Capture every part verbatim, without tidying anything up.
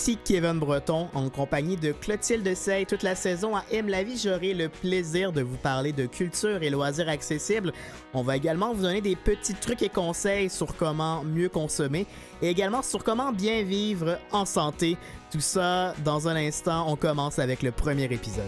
Ici Kevin Breton, en compagnie de Clotilde Sey. Toute la saison à Aime la vie, j'aurai le plaisir de vous parler de culture et loisirs accessibles. On va également vous donner des petits trucs et conseils sur comment mieux consommer et également sur comment bien vivre en santé. Tout ça dans un instant. On commence avec le premier épisode.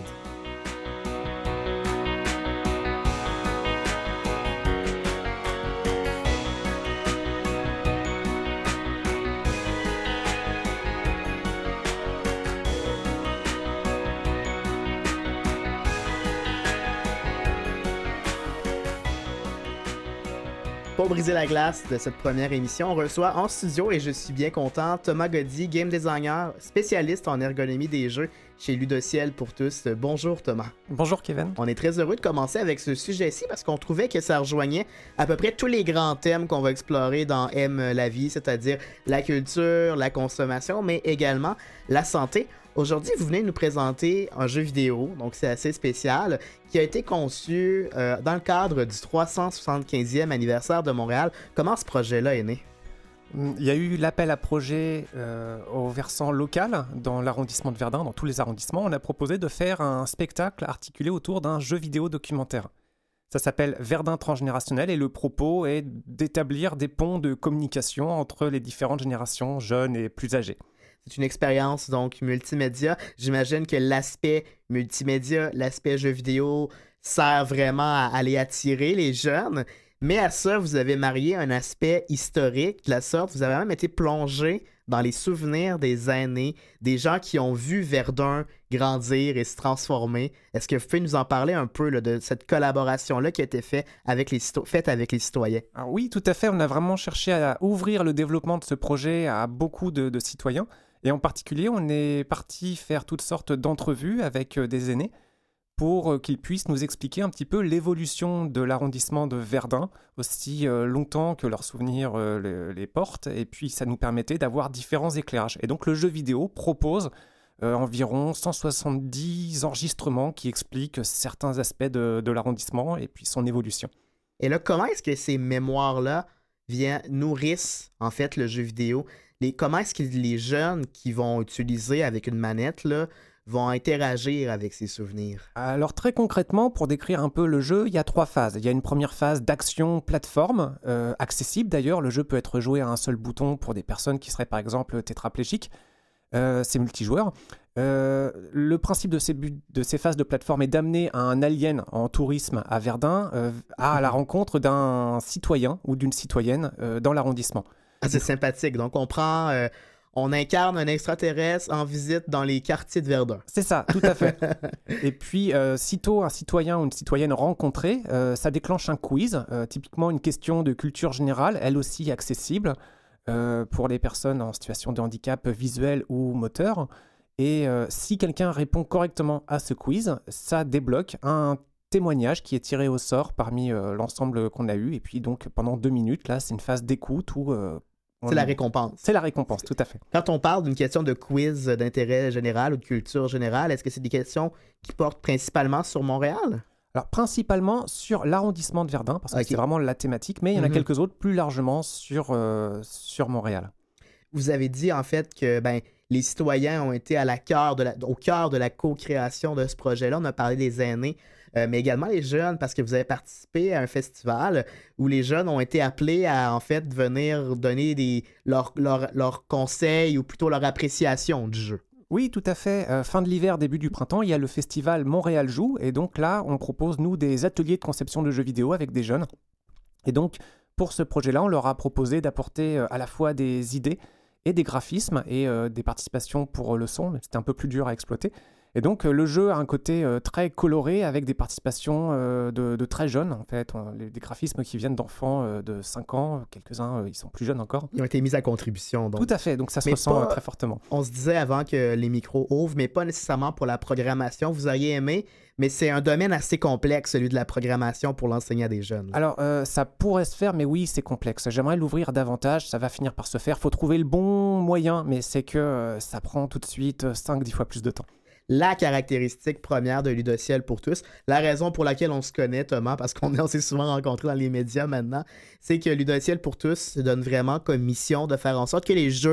Pour briser la glace de cette première émission, on reçoit en studio, et je suis bien content, Thomas Goddy, game designer, spécialiste en ergonomie des jeux chez Ludociel pour tous. Bonjour Thomas. Bonjour Kevin. On est très heureux de commencer avec ce sujet-ci parce qu'on trouvait que ça rejoignait à peu près tous les grands thèmes qu'on va explorer dans Aime la vie, c'est-à-dire la culture, la consommation, mais également la santé. Aujourd'hui, vous venez nous présenter un jeu vidéo, donc c'est assez spécial, qui a été conçu euh, dans le cadre du trois cent soixante-quinzième anniversaire de Montréal. Comment ce projet-là est né? Il y a eu l'appel à projet euh, au versant local dans l'arrondissement de Verdun, dans tous les arrondissements. On a proposé de faire un spectacle articulé autour d'un jeu vidéo documentaire. Ça s'appelle Verdun transgénérationnel et le propos est d'établir des ponts de communication entre les différentes générations, jeunes et plus âgées. C'est une expérience donc multimédia. J'imagine que l'aspect multimédia, l'aspect jeu vidéo sert vraiment à aller attirer les jeunes. Mais à ça, vous avez marié un aspect historique de la sorte. Vous avez même été plongé dans les souvenirs des aînés, des gens qui ont vu Verdun grandir et se transformer. Est-ce que vous pouvez nous en parler un peu là, de cette collaboration-là qui a été fait avec les cito- faite avec les citoyens? Alors oui, tout à fait. On a vraiment cherché à ouvrir le développement de ce projet à beaucoup de, de citoyens. Et en particulier, on est parti faire toutes sortes d'entrevues avec des aînés pour qu'ils puissent nous expliquer un petit peu l'évolution de l'arrondissement de Verdun, aussi longtemps que leurs souvenirs les, les portent. Et puis, ça nous permettait d'avoir différents éclairages. Et donc, le jeu vidéo propose euh, environ cent soixante-dix enregistrements qui expliquent certains aspects de, de l'arrondissement et puis son évolution. Et là, comment est-ce que ces mémoires-là viennent, nourrissent en fait le jeu vidéo? Les, comment est-ce que les jeunes qui vont utiliser avec une manette là, vont interagir avec ces souvenirs? Alors très concrètement, pour décrire un peu le jeu, il y a trois phases. Il y a une première phase d'action plateforme, euh, accessible d'ailleurs. Le jeu peut être joué à un seul bouton pour des personnes qui seraient par exemple tétraplégiques. Euh, c'est multijoueur. Euh, le principe de ces, buts, de ces phases de plateforme est d'amener un alien en tourisme à Verdun euh, à la rencontre d'un citoyen ou d'une citoyenne euh, dans l'arrondissement. Ah, c'est sympathique. Donc, on prend, euh, on incarne un extraterrestre en visite dans les quartiers de Verdun. C'est ça, tout à fait. Et puis, euh, sitôt un citoyen ou une citoyenne rencontré, euh, ça déclenche un quiz, euh, typiquement une question de culture générale, elle aussi accessible euh, pour les personnes en situation de handicap visuel ou moteur. Et euh, si quelqu'un répond correctement à ce quiz, ça débloque un témoignage qui est tiré au sort parmi euh, l'ensemble qu'on a eu. Et puis, donc, pendant deux minutes, là, c'est une phase d'écoute où... Euh, C'est la récompense. C'est la récompense, tout à fait. Quand on parle d'une question de quiz d'intérêt général ou de culture générale, est-ce que c'est des questions qui portent principalement sur Montréal? Alors, principalement sur l'arrondissement de Verdun, parce que okay. c'est vraiment la thématique, mais il y en a mm-hmm. quelques autres plus largement sur, euh, sur Montréal. Vous avez dit, en fait, que ben, les citoyens ont été à la cœur de la, au cœur de la co-création de ce projet-là. On a parlé des aînés, euh, mais également les jeunes, parce que vous avez participé à un festival où les jeunes ont été appelés à, en fait, venir donner des, leurs leur, leur conseils ou plutôt leur appréciation du jeu. Oui, tout à fait. Euh, fin de l'hiver, début du printemps, il y a le festival Montréal Joue. Et donc là, on propose, nous, des ateliers de conception de jeux vidéo avec des jeunes. Et donc, pour ce projet-là, on leur a proposé d'apporter euh, à la fois des idées et des graphismes et euh, des participations pour le son, mais c'était un peu plus dur à exploiter. Et donc, euh, le jeu a un côté euh, très coloré avec des participations euh, de, de très jeunes, en fait. On, les, des graphismes qui viennent d'enfants euh, de cinq ans, quelques-uns, euh, ils sont plus jeunes encore. Ils ont été mis à contribution, donc. Tout à fait, donc ça se mais ressent pas, très fortement. On se disait avant que les micros ouvrent, mais pas nécessairement pour la programmation. Vous auriez aimé, mais c'est un domaine assez complexe, celui de la programmation pour l'enseignement des jeunes. Là. Alors, euh, ça pourrait se faire, mais oui, c'est complexe. J'aimerais l'ouvrir davantage, ça va finir par se faire. Il faut trouver le bon moyen, mais c'est que euh, ça prend tout de suite cinq à dix fois plus de temps. La caractéristique première de Ludociel pour tous, la raison pour laquelle on se connaît, Thomas, parce qu'on on s'est souvent rencontrés dans les médias maintenant, c'est que Ludociel pour tous se donne vraiment comme mission de faire en sorte que les jeux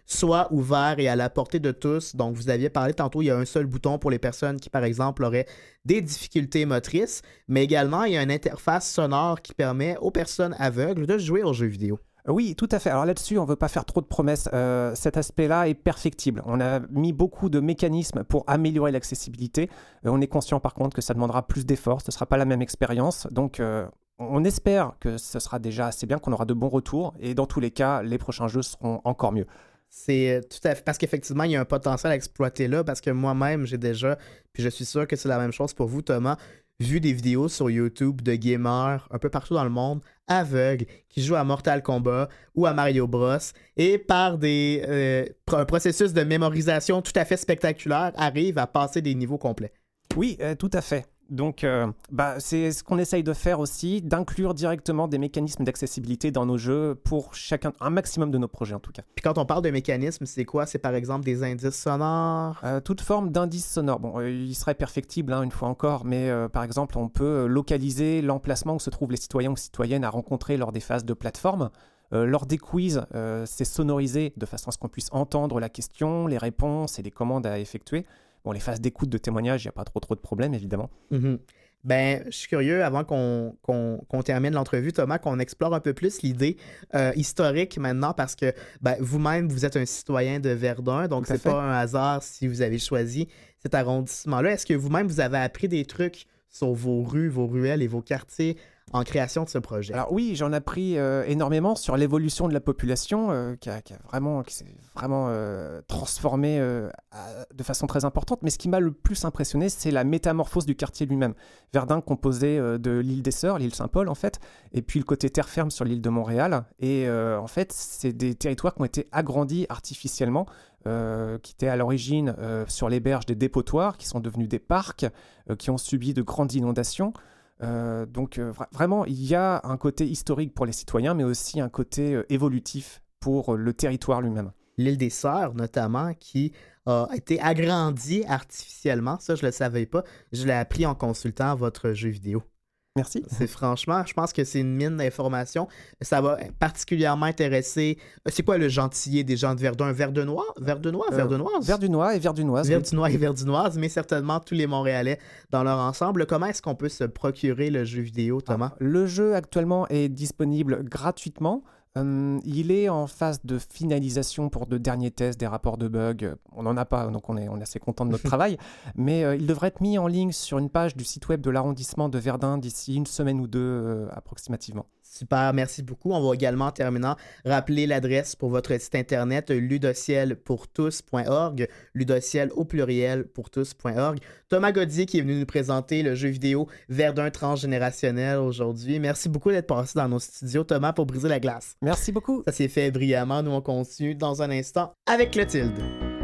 soit ouvert et à la portée de tous. Donc, vous aviez parlé tantôt, il y a un seul bouton pour les personnes qui, par exemple, auraient des difficultés motrices, mais également, il y a une interface sonore qui permet aux personnes aveugles de jouer aux jeux vidéo. Oui, tout à fait. Alors là-dessus, on ne veut pas faire trop de promesses. Euh, cet aspect-là est perfectible. On a mis beaucoup de mécanismes pour améliorer l'accessibilité. Euh, on est conscient par contre que ça demandera plus d'efforts. Ce ne sera pas la même expérience. Donc, euh, on espère que ce sera déjà assez bien, qu'on aura de bons retours. Et dans tous les cas, les prochains jeux seront encore mieux. C'est tout à fait... Parce qu'effectivement, il y a un potentiel à exploiter là, parce que moi-même, j'ai déjà, puis je suis sûr que c'est la même chose pour vous, Thomas, vu des vidéos sur YouTube de gamers un peu partout dans le monde, aveugles, qui jouent à Mortal Kombat ou à Mario Bros. Et par des, euh, un processus de mémorisation tout à fait spectaculaire, arrivent à passer des niveaux complets. Oui, euh, tout à fait. Donc, euh, bah, c'est ce qu'on essaye de faire aussi, d'inclure directement des mécanismes d'accessibilité dans nos jeux pour chacun, un maximum de nos projets en tout cas. Puis quand on parle de mécanismes, c'est quoi? C'est par exemple des indices sonores? Euh, toute forme d'indice sonore. Bon, euh, il serait perfectible hein, une fois encore, mais euh, par exemple, on peut localiser l'emplacement où se trouvent les citoyens ou citoyennes à rencontrer lors des phases de plateforme. Euh, lors des quiz, euh, c'est sonorisé de façon à ce qu'on puisse entendre la question, les réponses et les commandes à effectuer. Bon, les phases d'écoute de témoignage, il n'y a pas trop trop de problèmes, évidemment. Mm-hmm. Ben, je suis curieux, avant qu'on, qu'on, qu'on termine l'entrevue, Thomas, qu'on explore un peu plus l'idée euh, historique maintenant, parce que ben, vous-même, vous êtes un citoyen de Verdun, donc c'est pas un hasard si vous avez choisi cet arrondissement-là. Est-ce que vous-même, vous avez appris des trucs sur vos rues, vos ruelles et vos quartiers en création de ce projet? Alors oui, j'en ai appris euh, énormément sur l'évolution de la population euh, qui, a, qui a vraiment, qui s'est vraiment euh, transformée euh, à, de façon très importante. Mais ce qui m'a le plus impressionné, c'est la métamorphose du quartier lui-même. Verdun composé euh, de l'île des Sœurs, l'île Saint-Paul en fait, et puis le côté terre ferme sur l'île de Montréal. Et euh, en fait, c'est des territoires qui ont été agrandis artificiellement. Euh, qui étaient à l'origine euh, sur les berges des dépotoirs, qui sont devenus des parcs, euh, qui ont subi de grandes inondations. Euh, donc euh, vra- vraiment, il y a un côté historique pour les citoyens, mais aussi un côté euh, évolutif pour euh, le territoire lui-même. L'île des Sœurs, notamment, qui a été agrandie artificiellement. Ça, je ne le savais pas. Je l'ai appris en consultant votre jeu vidéo. Merci. C'est franchement, je pense que c'est une mine d'informations. Ça va particulièrement intéresser. C'est quoi le gentillet des gens de Verdun? Verdenois? Verdenois? Euh, Verdunoise? Verdunois et Verdunoise. Verdunois et Verdunoises, mais certainement tous les Montréalais dans leur ensemble. Comment est-ce qu'on peut se procurer le jeu vidéo, Thomas? Ah, le jeu actuellement est disponible gratuitement. Euh, il est en phase de finalisation pour de derniers tests, des rapports de bugs. On n'en a pas, donc on est, on est assez content de notre travail. Mais euh, il devrait être mis en ligne sur une page du site web de l'arrondissement de Verdun d'ici une semaine ou deux euh, approximativement. Super, merci beaucoup. On va également, en terminant, rappeler l'adresse pour votre site internet ludociel pour tous point org, ludociel au pluriel pour tous point org. Thomas Gaudier qui est venu nous présenter le jeu vidéo Verdun transgénérationnel aujourd'hui. Merci beaucoup d'être passé dans nos studios, Thomas, pour briser la glace. Merci beaucoup. Ça s'est fait brillamment. Nous, on continue dans un instant avec Clotilde.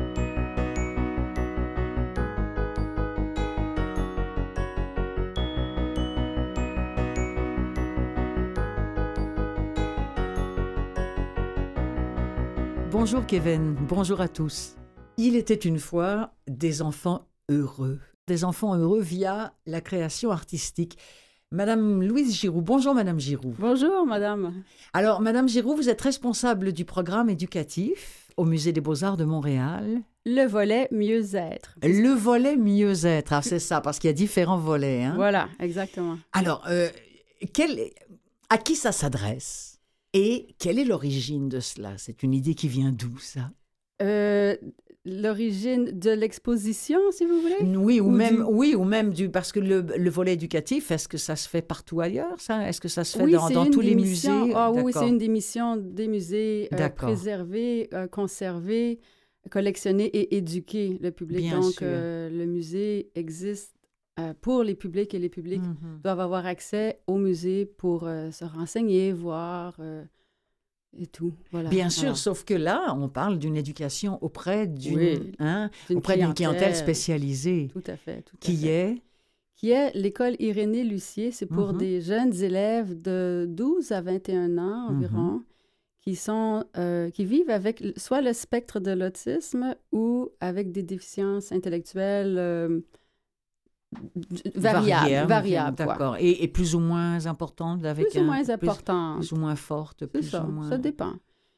Bonjour Kevin, bonjour à tous. Il était une fois des enfants heureux, des enfants heureux via la création artistique. Madame Louise Giroux, bonjour Madame Giroux. Bonjour Madame. Alors Madame Giroux, vous êtes responsable du programme éducatif au Musée des Beaux-Arts de Montréal. Le volet mieux-être. Le volet mieux-être, ah, c'est ça, parce qu'il y a différents volets. Hein? Voilà, exactement. Alors, euh, quel, à qui ça s'adresse? Et quelle est l'origine de cela? C'est une idée qui vient d'où, ça? Euh, l'origine de l'exposition, si vous voulez? Oui, ou, ou même, du... oui, ou même du... Parce que le, le volet éducatif, est-ce que ça se fait partout ailleurs, ça? Est-ce que ça se fait oui, dans, dans tous les missions. musées? Ah oui, c'est une des missions des musées, euh, D'accord. préserver, euh, conserver, collectionner et éduquer le public. Bien Donc, sûr. euh, le musée existe euh, pour les publics et les publics Mm-hmm. doivent avoir accès au musée pour euh, se renseigner, voir euh, et tout. Voilà. Bien sûr, Alors, sauf que là, on parle d'une éducation auprès d'une, Oui, hein, d'une auprès d'une clientèle. clientèle spécialisée, Tout à fait. Tout à qui fait. est... Qui est l'école Irénée Lucier. C'est pour Mhm. des jeunes élèves de douze à vingt et un ans environ, Mhm. qui, sont, euh, qui vivent avec l- soit le spectre de l'autisme ou avec des déficiences intellectuelles euh, variables. variables, variables quoi. D'accord. Et, et plus ou moins importantes, avec Plus ou un- moins plus- importantes. Plus ou moins fortes, C'est plus ça, ou moins... ça dépend.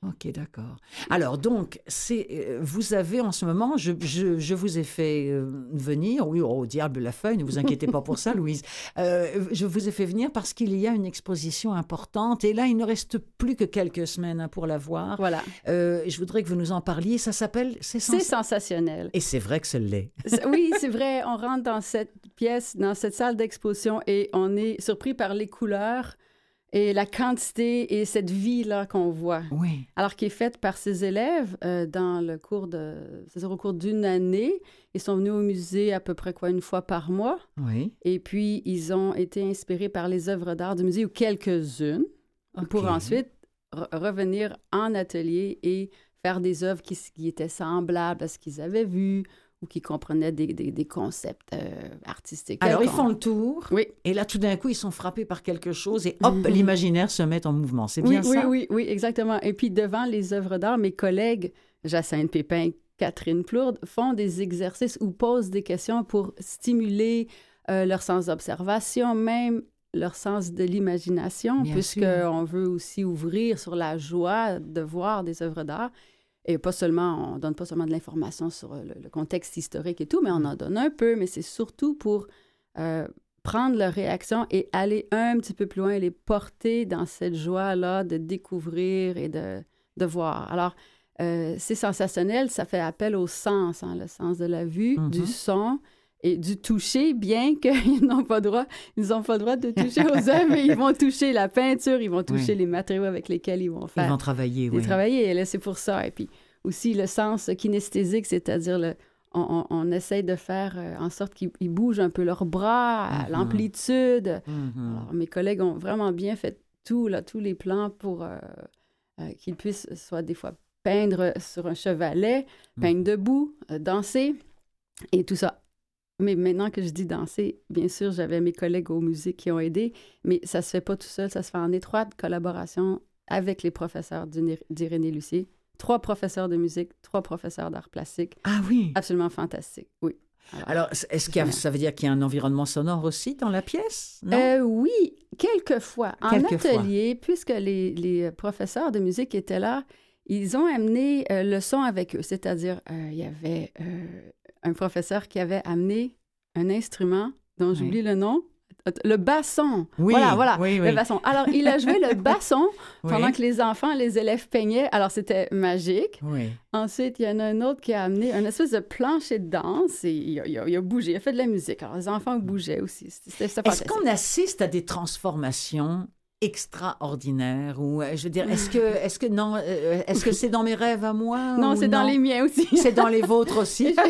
Ok, d'accord. Alors, donc, c'est, euh, vous avez en ce moment, je, je, je vous ai fait euh, venir, oui, au diable la feuille, ne vous inquiétez pas pour ça, Louise. Euh, je vous ai fait venir parce qu'il y a une exposition importante et là, il ne reste plus que quelques semaines hein, pour la voir. Voilà. Euh, je voudrais que vous nous en parliez. Ça s'appelle... C'est, sens... c'est sensationnel. Et c'est vrai que ce l'est. Oui, c'est vrai. On rentre dans cette pièce, dans cette salle d'exposition et on est surpris par les couleurs et la quantité et cette vie-là qu'on voit. Oui. Alors, qui est faite par ces élèves euh, dans le cours de... C'est-à-dire au cours d'une année. Ils sont venus au musée à peu près quoi, une fois par mois. Oui. Et puis, ils ont été inspirés par les œuvres d'art du musée, ou quelques-unes, Okay. pour ensuite re- revenir en atelier et faire des œuvres qui, qui étaient semblables à ce qu'ils avaient vu ou qui comprenaient des, des, des concepts euh, artistiques. Alors, ils quelconques. font le tour. Oui. Et là, tout d'un coup, ils sont frappés par quelque chose et hop, l'imaginaire se met en mouvement. C'est bien oui, ça? Oui, oui, oui, exactement. Et puis, devant les œuvres d'art, mes collègues, Jacinthe Pépin, Catherine Plourde, font des exercices ou posent des questions pour stimuler euh, leur sens d'observation, même leur sens de l'imagination, puisqu'on veut aussi ouvrir sur la joie de voir des œuvres d'art. Et pas seulement, on ne donne pas seulement de l'information sur le, le contexte historique et tout, mais on en donne un peu, mais c'est surtout pour euh, prendre leur réaction et aller un petit peu plus loin et les porter dans cette joie-là de découvrir et de, de voir. Alors, euh, c'est sensationnel, ça fait appel au sens, hein, le sens de la vue, mm-hmm. du son et du toucher, bien qu'ils n'ont pas droit, ils n'ont pas le droit de toucher aux œuvres, mais ils vont toucher la peinture, ils vont toucher oui. les matériaux avec lesquels ils vont faire. Ils vont travailler, oui. Ils travailler, et là, c'est pour ça. Et puis aussi le sens kinesthésique, c'est-à-dire le, on, on, on essaye de faire euh, en sorte qu'ils bougent un peu leurs bras, mm-hmm. l'amplitude. Mm-hmm. Alors, mes collègues ont vraiment bien fait tout, là, tous les plans pour euh, euh, qu'ils puissent soit des fois peindre sur un chevalet, peindre mm-hmm. debout, euh, danser, et tout ça. Mais maintenant que je dis danser, bien sûr, j'avais mes collègues au musée qui ont aidé, mais ça se fait pas tout seul, ça se fait en étroite collaboration avec les professeurs d'Irénée Lucier. Trois professeurs de musique, trois professeurs d'art plastique. Ah oui? Absolument fantastique, oui. Alors, Alors est-ce qu'il y a, ça veut dire qu'il y a un environnement sonore aussi dans la pièce? Non? Euh, oui, quelquefois. En quelquefois. atelier, puisque les, les professeurs de musique étaient là, ils ont amené euh, le son avec eux, c'est-à-dire euh, il y avait... Euh, un professeur qui avait amené un instrument dont j'oublie oui. le nom, le basson. Oui, voilà, voilà, oui, oui. le basson. Alors, il a joué le basson pendant oui. que les enfants, les élèves peignaient. Alors, c'était magique. Oui. Ensuite, il y en a un autre qui a amené un espèce de plancher de danse et il a, il a, il a bougé, il a fait de la musique. Alors, les enfants bougeaient aussi. C'était, c'était Est-ce qu'on assiste à des transformations extraordinaire ou euh, je veux dire est-ce que est-ce que non euh, est-ce que c'est dans mes rêves à moi non ou c'est non? dans les miens aussi c'est dans les vôtres aussi et,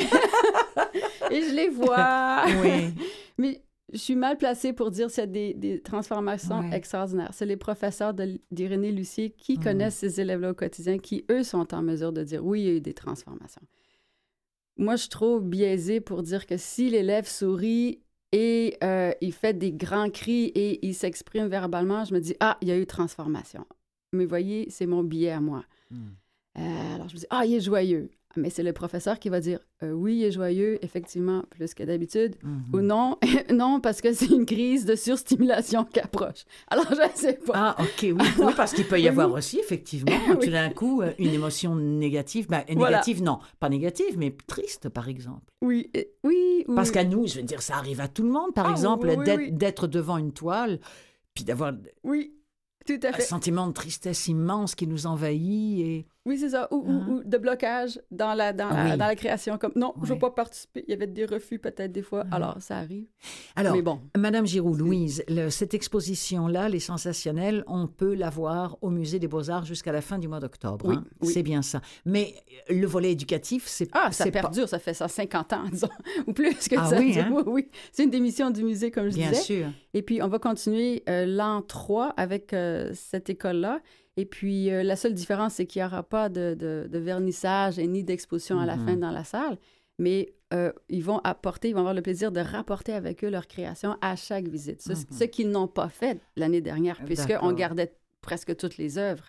je... et je les vois oui mais je suis mal placée pour dire s'il y a des, des transformations ouais. extraordinaires. C'est les professeurs de, d'Irénée Lucier qui mmh. connaissent ces élèves-là au quotidien qui eux sont en mesure de dire oui il y a eu des transformations. Moi je suis trop biaisée pour dire que si l'élève sourit et euh, il fait des grands cris et il s'exprime verbalement, je me dis, ah, il y a eu transformation. Mais voyez, c'est mon biais à moi. Mm. Euh, alors, je me dis, ah, il est joyeux. Mais c'est le professeur qui va dire, euh, oui, il est joyeux, effectivement, plus que d'habitude. Mm-hmm. Ou non, non, parce que c'est une crise de surstimulation qui approche. Alors, je ne sais pas. Ah, OK, oui. oui parce qu'il peut y avoir aussi, effectivement, oui. tout d'un coup, une émotion négative. Ben, négative, voilà. non, pas négative, mais triste, par exemple. Oui, euh, oui, oui. Parce qu'à nous, je veux dire, ça arrive à tout le monde, par ah, exemple, oui, oui, d'être, oui. d'être devant une toile, puis d'avoir... Oui, tout à fait. Un sentiment de tristesse immense qui nous envahit et... Oui, c'est ça. Ou, hein? ou, ou de blocage dans la, dans, ah, la, oui. dans la création. Comme, non, oui. je ne veux pas participer. Il y avait des refus peut-être des fois. Oui. Alors, ça arrive. Alors, mais bon. Madame Giroux, Louise, le, cette exposition-là, Les Sensationnels, on peut la voir au Musée des Beaux-Arts jusqu'à la fin du mois d'octobre. Oui, hein? oui. C'est bien ça. Mais le volet éducatif, c'est... Ah, ça c'est perdure. Pas... Ça fait ça cinquante ans, disons. Ou plus que ah, ça. Oui, hein? oui, oui. C'est une des missions du musée, comme je bien disais. Bien sûr. Et puis, on va continuer euh, l'an trois avec euh, cette école-là. Et puis, euh, la seule différence, c'est qu'il n'y aura pas de, de, de vernissage et ni d'exposition mm-hmm. à la fin dans la salle. Mais euh, ils vont apporter, ils vont avoir le plaisir de rapporter avec eux leur création à chaque visite. Ce, mm-hmm. ce qu'ils n'ont pas fait l'année dernière, puisqu'on gardait presque toutes les œuvres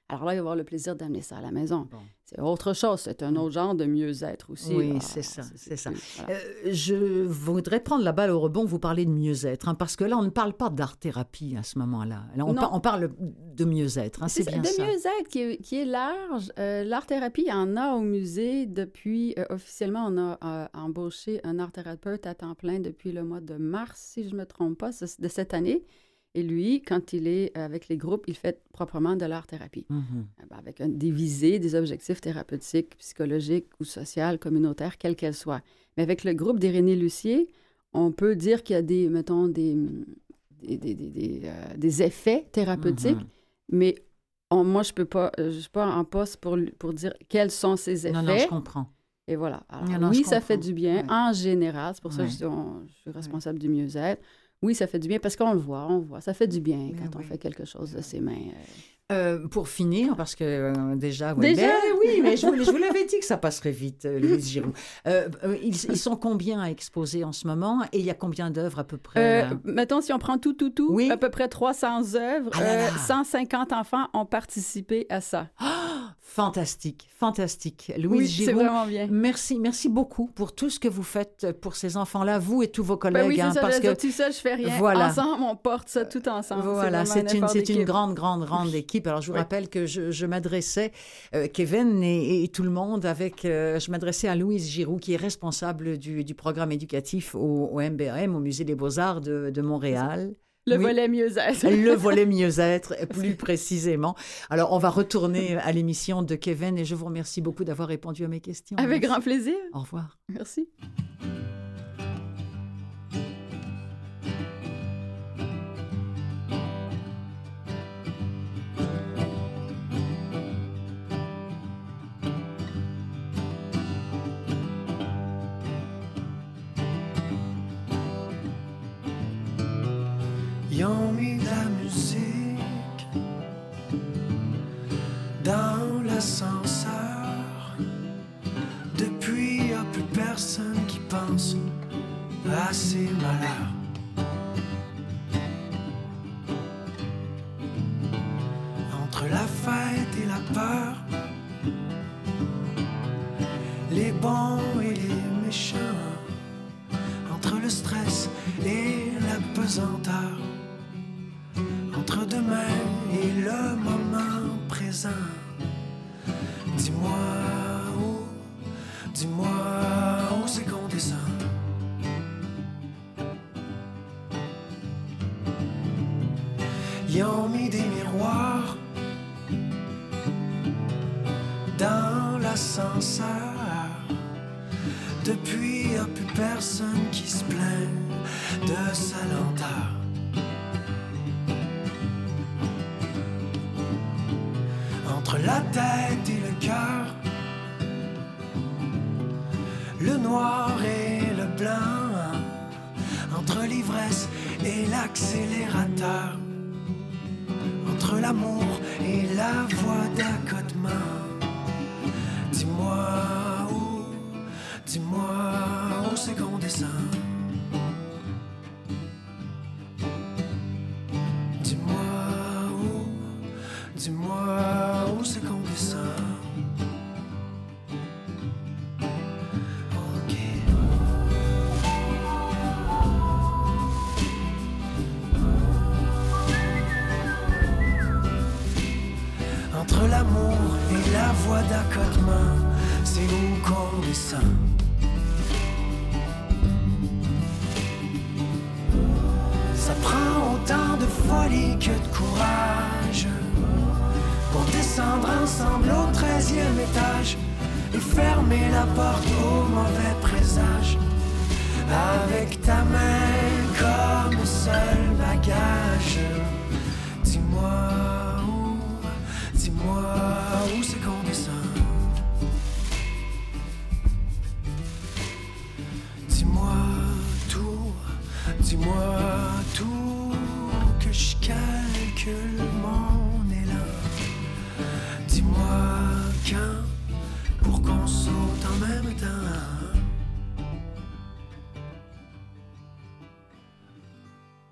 alors là, il va avoir le plaisir d'amener ça à la maison. Bon. C'est autre chose, c'est un autre genre de mieux-être aussi. Oui, Alors, c'est ça, c'est ça. plus- voilà. Euh, je voudrais prendre la balle au rebond, vous parlez de mieux-être, hein, parce que là, on ne parle pas d'art-thérapie à ce moment-là. Là, on, Non. par- on parle de mieux-être, hein, c'est C'est bien de ça. mieux-être qui est, qui est large. Euh, l'art-thérapie, il y en a au musée depuis, euh, officiellement, on a euh, embauché un art-thérapeute à temps plein depuis le mois de mars, si je ne me trompe pas, de cette année. Et lui, quand il est avec les groupes, il fait proprement de l'art-thérapie, Mhm. avec un- des visées, des objectifs thérapeutiques, psychologiques ou sociaux, communautaires, quels qu'elles soient. Mais avec le groupe d'Irénée Lucier, on peut dire qu'il y a des, mettons, des, des, des, des, des, euh, des effets thérapeutiques, Mhm. mais on- moi, je peux pas, euh, je suis pas en poste pour, lui- pour dire quels sont ces effets. Non, non, je comprends. Et voilà. Alors, Non, non, oui, je ça fait comprends. du bien, Ouais. en général. C'est pour ça que Ouais. je, dis, on- je suis responsable du mieux-être. Oui, ça fait du bien parce qu'on le voit, on voit. Ça fait du bien Mais quand on oui. fait quelque chose de ses mains. euh. Euh, pour finir, parce que euh, déjà... ouais, Déjà? ben oui, mais je vous, je vous l'avais dit que ça passerait vite, euh, Louise Giroux. Euh, euh, ils, ils sont combien à exposer en ce moment? Et il y a combien d'œuvres à peu près? Euh, là? mettons, si on prend tout, tout, tout, Oui. à peu près trois cents œuvres, Ah là là. euh, cent cinquante enfants ont participé à ça. Ah, fantastique, fantastique. Louise Oui, c'est Giroux, vraiment bien. merci, merci beaucoup pour tout ce que vous faites pour ces enfants-là, vous et tous vos collègues. Ben oui, c'est hein, ça, parce je que veux dire, tout seul, je fais rien. Voilà. Ensemble, on porte ça tout ensemble. voilà, c'est vraiment c'est un une, effort c'est une d'équipe. grande, grande, grande équipe. Alors, je vous Oui. rappelle que je, je m'adressais, euh, Kevin et, et tout le monde, avec, euh, je m'adressais à Louise Giroux, qui est responsable du, du programme éducatif au, au M B A M, au Musée des Beaux-Arts de, de Montréal. Le Oui. volet mieux-être. Le volet mieux-être, plus précisément. Alors, on va retourner à l'émission de Kevin et je vous remercie beaucoup d'avoir répondu à mes questions. Avec Merci. grand plaisir. Au revoir. Merci. Ils ont mis de la musique dans l'ascenseur. Depuis, y a plus personne qui pense à ses malheurs. Entre la fête et la peur, les bons et les méchants, entre le stress et la pesanteur, entre demain et le moment présent. Dis-moi où, dis-moi où c'est qu'on descend. Ils ont mis des miroirs dans l'ascenseur. Depuis, y a plus personne qui se plaint de sa lenteur. Entre la tête et le cœur, le noir et le blanc, entre l'ivresse et l'accélérateur, entre l'amour et la voie d'accotement. Dis-moi où, dis-moi où c'est qu'on descend. Dis-moi où, dis-moi où c'est qu'on descend. Ok. Entre l'amour et la voie d'accotement, c'est où qu'on descend. Ça prend autant de folie que de courage pour descendre ensemble au treizième étage et fermer la porte au mauvais présage. Avec ta main comme seul bagage. Dis-moi où, dis-moi où c'est qu'on descend. Dis-moi tout, dis-moi tout, que je calcule mon élan. Dis-moi quand, pour qu'on saute en même temps.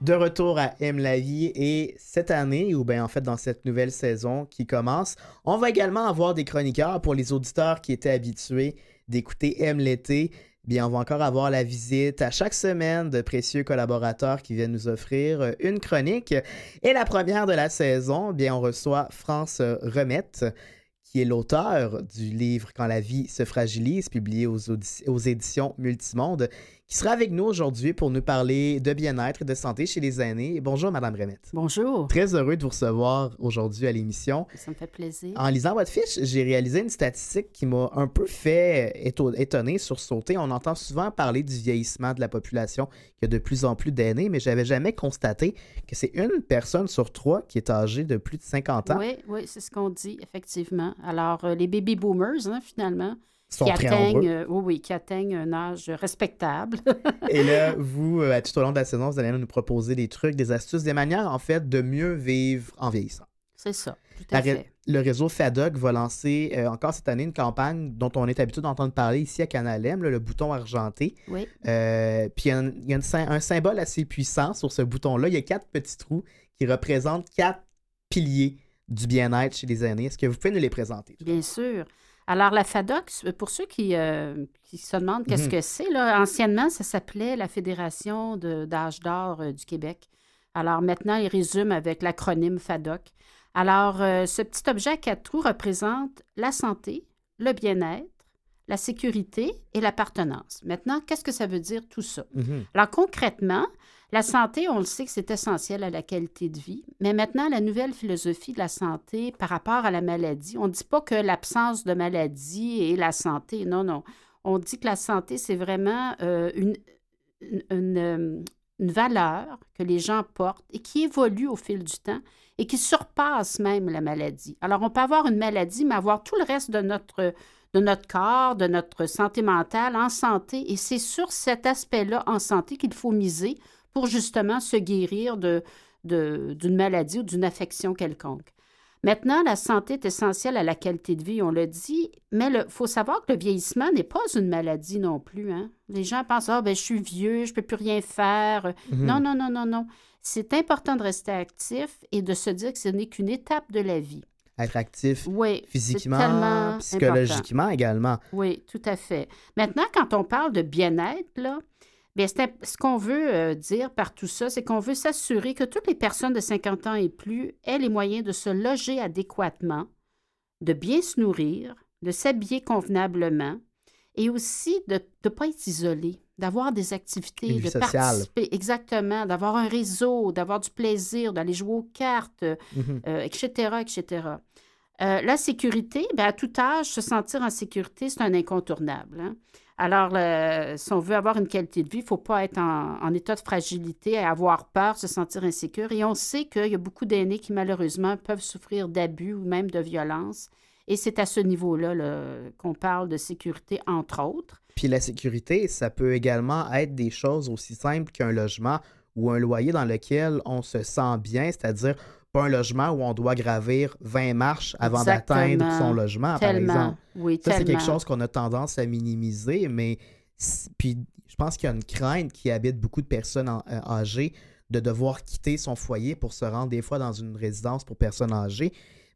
De retour à Aime la vie et cette année, ou bien en fait dans cette nouvelle saison qui commence, on va également avoir des chroniqueurs pour les auditeurs qui étaient habitués d'écouter Aime l'été. Bien, on va encore avoir la visite à chaque semaine de précieux collaborateurs qui viennent nous offrir une chronique. Et la première de la saison, bien, on reçoit France Remette, qui est l'auteur du livre « Quand la vie se fragilise », publié aux, audi- aux éditions Multimonde, qui sera avec nous aujourd'hui pour nous parler de bien-être et de santé chez les aînés. Bonjour, Madame Remette. Bonjour. Très heureux de vous recevoir aujourd'hui à l'émission. Ça me fait plaisir. En lisant votre fiche, j'ai réalisé une statistique qui m'a un peu fait éto- étonner, sursauter. On entend souvent parler du vieillissement de la population, qu'il y a de plus en plus d'aînés, mais je n'avais jamais constaté que c'est une personne sur trois qui est âgée de plus de cinquante ans. Oui, oui, c'est ce qu'on dit, effectivement. Alors, euh, les baby boomers, hein, finalement, Sont qui très atteignent, nombreux. euh, oui, oui, qui atteignent un âge respectable. Et là, vous, euh, tout au long de la saison, vous allez nous proposer des trucs, des astuces, des manières, en fait, de mieux vivre en vieillissant. C'est ça, tout La à ré- fait. Le réseau FADOC va lancer euh, encore cette année une campagne dont on est habitué d'entendre parler ici à Canal M, là, le bouton argenté. Oui, Euh, puis il y a, un, il y a une sy- un symbole assez puissant sur ce bouton-là. Il y a quatre petits trous qui représentent quatre piliers du bien-être chez les aînés. Est-ce que vous pouvez nous les présenter? bien sûr. Alors, la FADOC, pour ceux qui, euh, qui se demandent qu'est-ce Mhm. que c'est, là, anciennement, ça s'appelait la Fédération de- d'âge d'or euh, du Québec. Alors, maintenant, ils résument avec l'acronyme FADOC. Alors, euh, ce petit objet à quatre trous représente la santé, le bien-être, la sécurité et l'appartenance. Maintenant, qu'est-ce que ça veut dire tout ça? Mhm. Alors, concrètement, la santé, on le sait que c'est essentiel à la qualité de vie, mais maintenant, la nouvelle philosophie de la santé par rapport à la maladie, on ne dit pas que l'absence de maladie est la santé, non, non. On dit que la santé, c'est vraiment euh, une, une, une, euh, une valeur que les gens portent et qui évolue au fil du temps et qui surpasse même la maladie. Alors, on peut avoir une maladie, mais avoir tout le reste de notre de notre corps, de notre santé mentale en santé. Et c'est sur cet aspect-là en santé qu'il faut miser pour justement se guérir de, de- d'une maladie ou d'une affection quelconque. Maintenant, la santé est essentielle à la qualité de vie, on l'a dit, mais il faut savoir que le vieillissement n'est pas une maladie non plus. Hein? Les gens pensent « Ah, ben je suis vieux, je ne peux plus rien faire. Mhm. Non, non, non, non, non. C'est important de rester actif et de se dire que ce n'est qu'une étape de la vie. Être actif Oui, c'est physiquement, tellement psychologiquement important. également. Oui, tout à fait. Maintenant, quand on parle de bien-être, là, bien, c'est imp- ce qu'on veut euh, dire par tout ça, c'est qu'on veut s'assurer que toutes les personnes de cinquante ans et plus aient les moyens de se loger adéquatement, de bien se nourrir, de s'habiller convenablement et aussi de ne pas être isolé, d'avoir des activités, Une vie de sociale. participer, exactement, d'avoir un réseau, d'avoir du plaisir, d'aller jouer aux cartes, Mhm. euh, et cetera, et cetera. Euh, la sécurité, bien, à tout âge, se sentir en sécurité, c'est un incontournable. Hein? Alors, euh, si on veut avoir une qualité de vie, il ne faut pas être en, en état de fragilité, avoir peur, se sentir insécure. Et on sait qu'il y a beaucoup d'aînés qui, malheureusement, peuvent souffrir d'abus ou même de violence. Et c'est à ce niveau-là là, qu'on parle de sécurité, entre autres. Puis la sécurité, ça peut également être des choses aussi simples qu'un logement ou un loyer dans lequel on se sent bien, c'est-à-dire pas un logement où on doit gravir vingt marches avant Exactement. d'atteindre son logement, par Tellement. exemple. Oui, Ça, c'est tellement. quelque chose qu'on a tendance à minimiser, mais c- puis je pense qu'il y a une crainte qui habite beaucoup de personnes en- euh, âgées de devoir quitter son foyer pour se rendre des fois dans une résidence pour personnes âgées.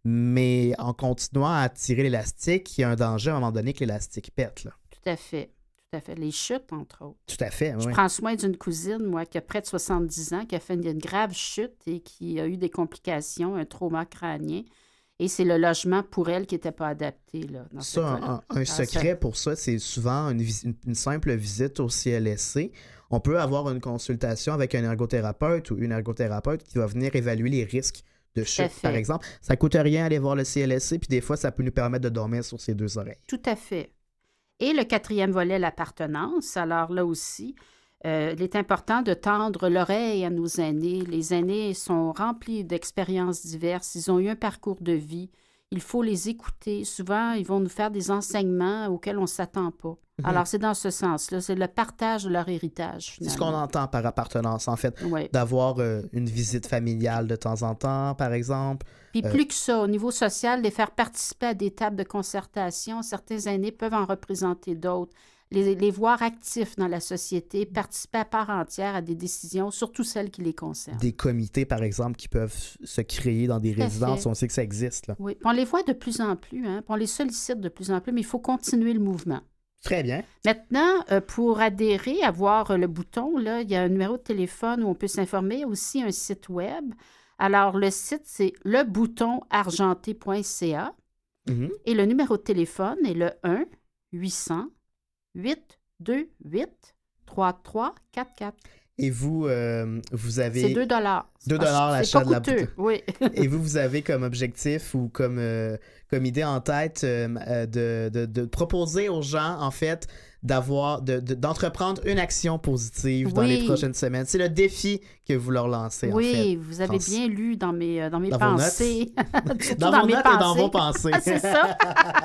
Mais en continuant à tirer l'élastique, il y a un danger à un moment donné que l'élastique pète. Là. Tout à fait. Tout à fait. Les chutes, entre autres. Tout à fait, Je oui. prends soin d'une cousine, moi, qui a près de soixante-dix ans, qui a fait une, une grave chute et qui a eu des complications, un trauma crânien. Et c'est le logement pour elle qui n'était pas adapté, là, dans ce Ça, un, cas-là. un- un Ah, secret ça- pour ça, c'est souvent une, vis- une- une simple visite au C L S C. On peut avoir une consultation avec un ergothérapeute ou une ergothérapeute qui va venir évaluer les risques de chute, fait. par exemple. Ça coûte rien aller voir le C L S C, puis des fois, ça peut nous permettre de dormir sur ses deux oreilles. Tout à fait. Et le quatrième volet, l'appartenance. Alors là aussi, euh, il est important de tendre l'oreille à nos aînés. Les aînés sont remplis d'expériences diverses. Ils ont eu un parcours de vie. Il faut les écouter. Souvent, ils vont nous faire des enseignements auxquels on ne s'attend pas. Mhm. Alors, c'est dans ce sens-là. C'est le partage de leur héritage, C'est ce finalement. qu'on entend par appartenance, en fait. Oui. D'avoir euh, une visite familiale de temps en temps, par exemple. Puis Euh, plus que ça, au niveau social, les faire participer à des tables de concertation. Certains aînés peuvent en représenter d'autres. les, les voir actifs dans la société, participer à part entière à des décisions, surtout celles qui les concernent. Des comités, par exemple, qui peuvent se créer dans des Tout à résidences. fait. On sait que ça existe, là. Oui, puis on les voit de plus en plus, hein, puis on les sollicite de plus en plus, mais il faut continuer le mouvement. Très bien. Maintenant, euh, pour adhérer, avoir euh, le bouton, là, il y a un numéro de téléphone où on peut s'informer, il y a aussi un site web. Alors, le site, c'est le bouton argenté point c a Mhm. et le numéro de téléphone est le un huit cents huit deux huit trois trois quatre quatre. Et vous, euh, vous avez... C'est deux dollars. deux dollars C'est l'achat pas de la coûteux, bouteille. oui. Et vous, vous avez comme objectif ou comme, euh, comme idée en tête euh, euh, de, de, de proposer aux gens, en fait, d'avoir, de, de- d'entreprendre une action positive dans les Oui. prochaines semaines. C'est le défi que vous leur lancez, en fait. Oui, vous avez France. bien lu dans mes, euh, dans mes Dans vos pensées. Surtout Dans, vos mes notes et dans pensées. vos pensées. Ah, c'est ça.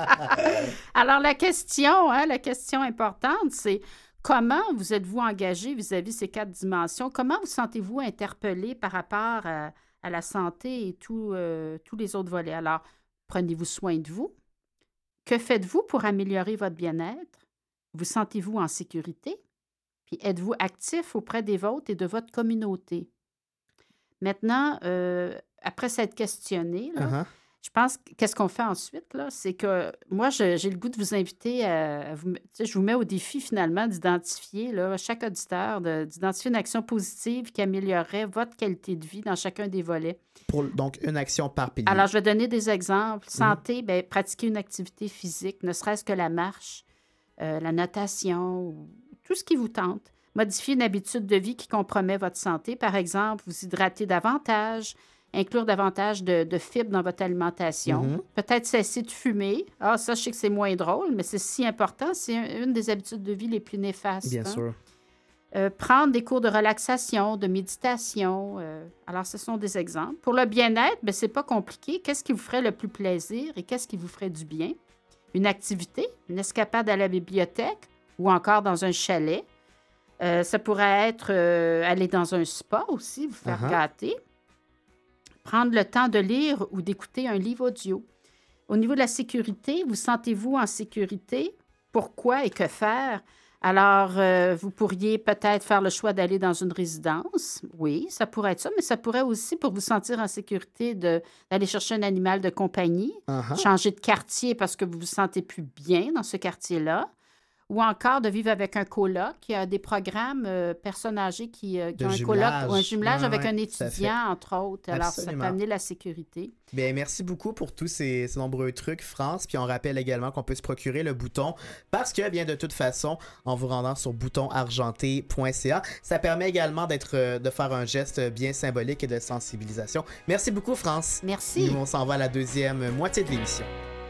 Alors, la question, hein, la question importante, c'est comment vous êtes-vous engagé vis-à-vis ces quatre dimensions? Comment vous sentez-vous interpellé par rapport à, à la santé et tout, euh, tous les autres volets? Alors, prenez-vous soin de vous? Que faites-vous pour améliorer votre bien-être? Vous sentez-vous en sécurité? Puis êtes-vous actif auprès des vôtres et de votre communauté? Maintenant, euh, après s'être questionné, là, Uh-huh. je pense que qu'est-ce qu'on fait ensuite, là, c'est que moi, je- j'ai le goût de vous inviter à, à vous, tu sais, je vous mets au défi finalement d'identifier, là, chaque auditeur, de- d'identifier une action positive qui améliorerait votre qualité de vie dans chacun des volets. Pour, donc, une action par pilier. Alors, je vais donner des exemples. Santé, ben, pratiquer une activité physique, ne serait-ce que la marche, euh, la natation, ou tout ce qui vous tente. Modifier une habitude de vie qui compromet votre santé. Par exemple, vous hydrater davantage, inclure davantage de, de fibres dans votre alimentation. Mhm. Peut-être cesser de fumer. Ah, ça, je sais que c'est moins drôle, mais c'est si important. C'est un- une des habitudes de vie les plus néfastes. Bien hein. sûr. Euh, prendre des cours de relaxation, de méditation. euh, alors, ce sont des exemples. Pour le bien-être, ben, c'est pas compliqué. Qu'est-ce qui vous ferait le plus plaisir et qu'est-ce qui vous ferait du bien? Une activité, une escapade à la bibliothèque ou encore dans un chalet. Euh, ça pourrait être euh, aller dans un spa aussi, vous faire Uh-huh. gâter. Prendre le temps de lire ou d'écouter un livre audio. Au niveau de la sécurité, vous sentez-vous en sécurité? Pourquoi et que faire? Alors, euh, vous pourriez peut-être faire le choix d'aller dans une résidence. Oui, ça pourrait être ça, mais ça pourrait aussi, pour vous sentir en sécurité, de- d'aller chercher un animal de compagnie, Uh-huh. changer de quartier parce que vous vous sentez plus bien dans ce quartier-là, ou encore de vivre avec un coloc. Il y a des programmes euh, personnes âgées qui, euh, qui De ont un jumelage. coloc ou un jumelage Ouais, avec ouais, un tout à fait. étudiant, entre autres. Alors, ça Absolument. peut amener la sécurité. Bien, merci beaucoup pour tous ces, ces nombreux trucs, France. Puis on rappelle également qu'on peut se procurer le bouton parce que, bien de toute façon, en vous rendant sur bouton argenté point c a, ça permet également d'être, euh, de faire un geste bien symbolique et de sensibilisation. Merci beaucoup, France. Merci. Nous, on s'en va à la deuxième moitié de l'émission.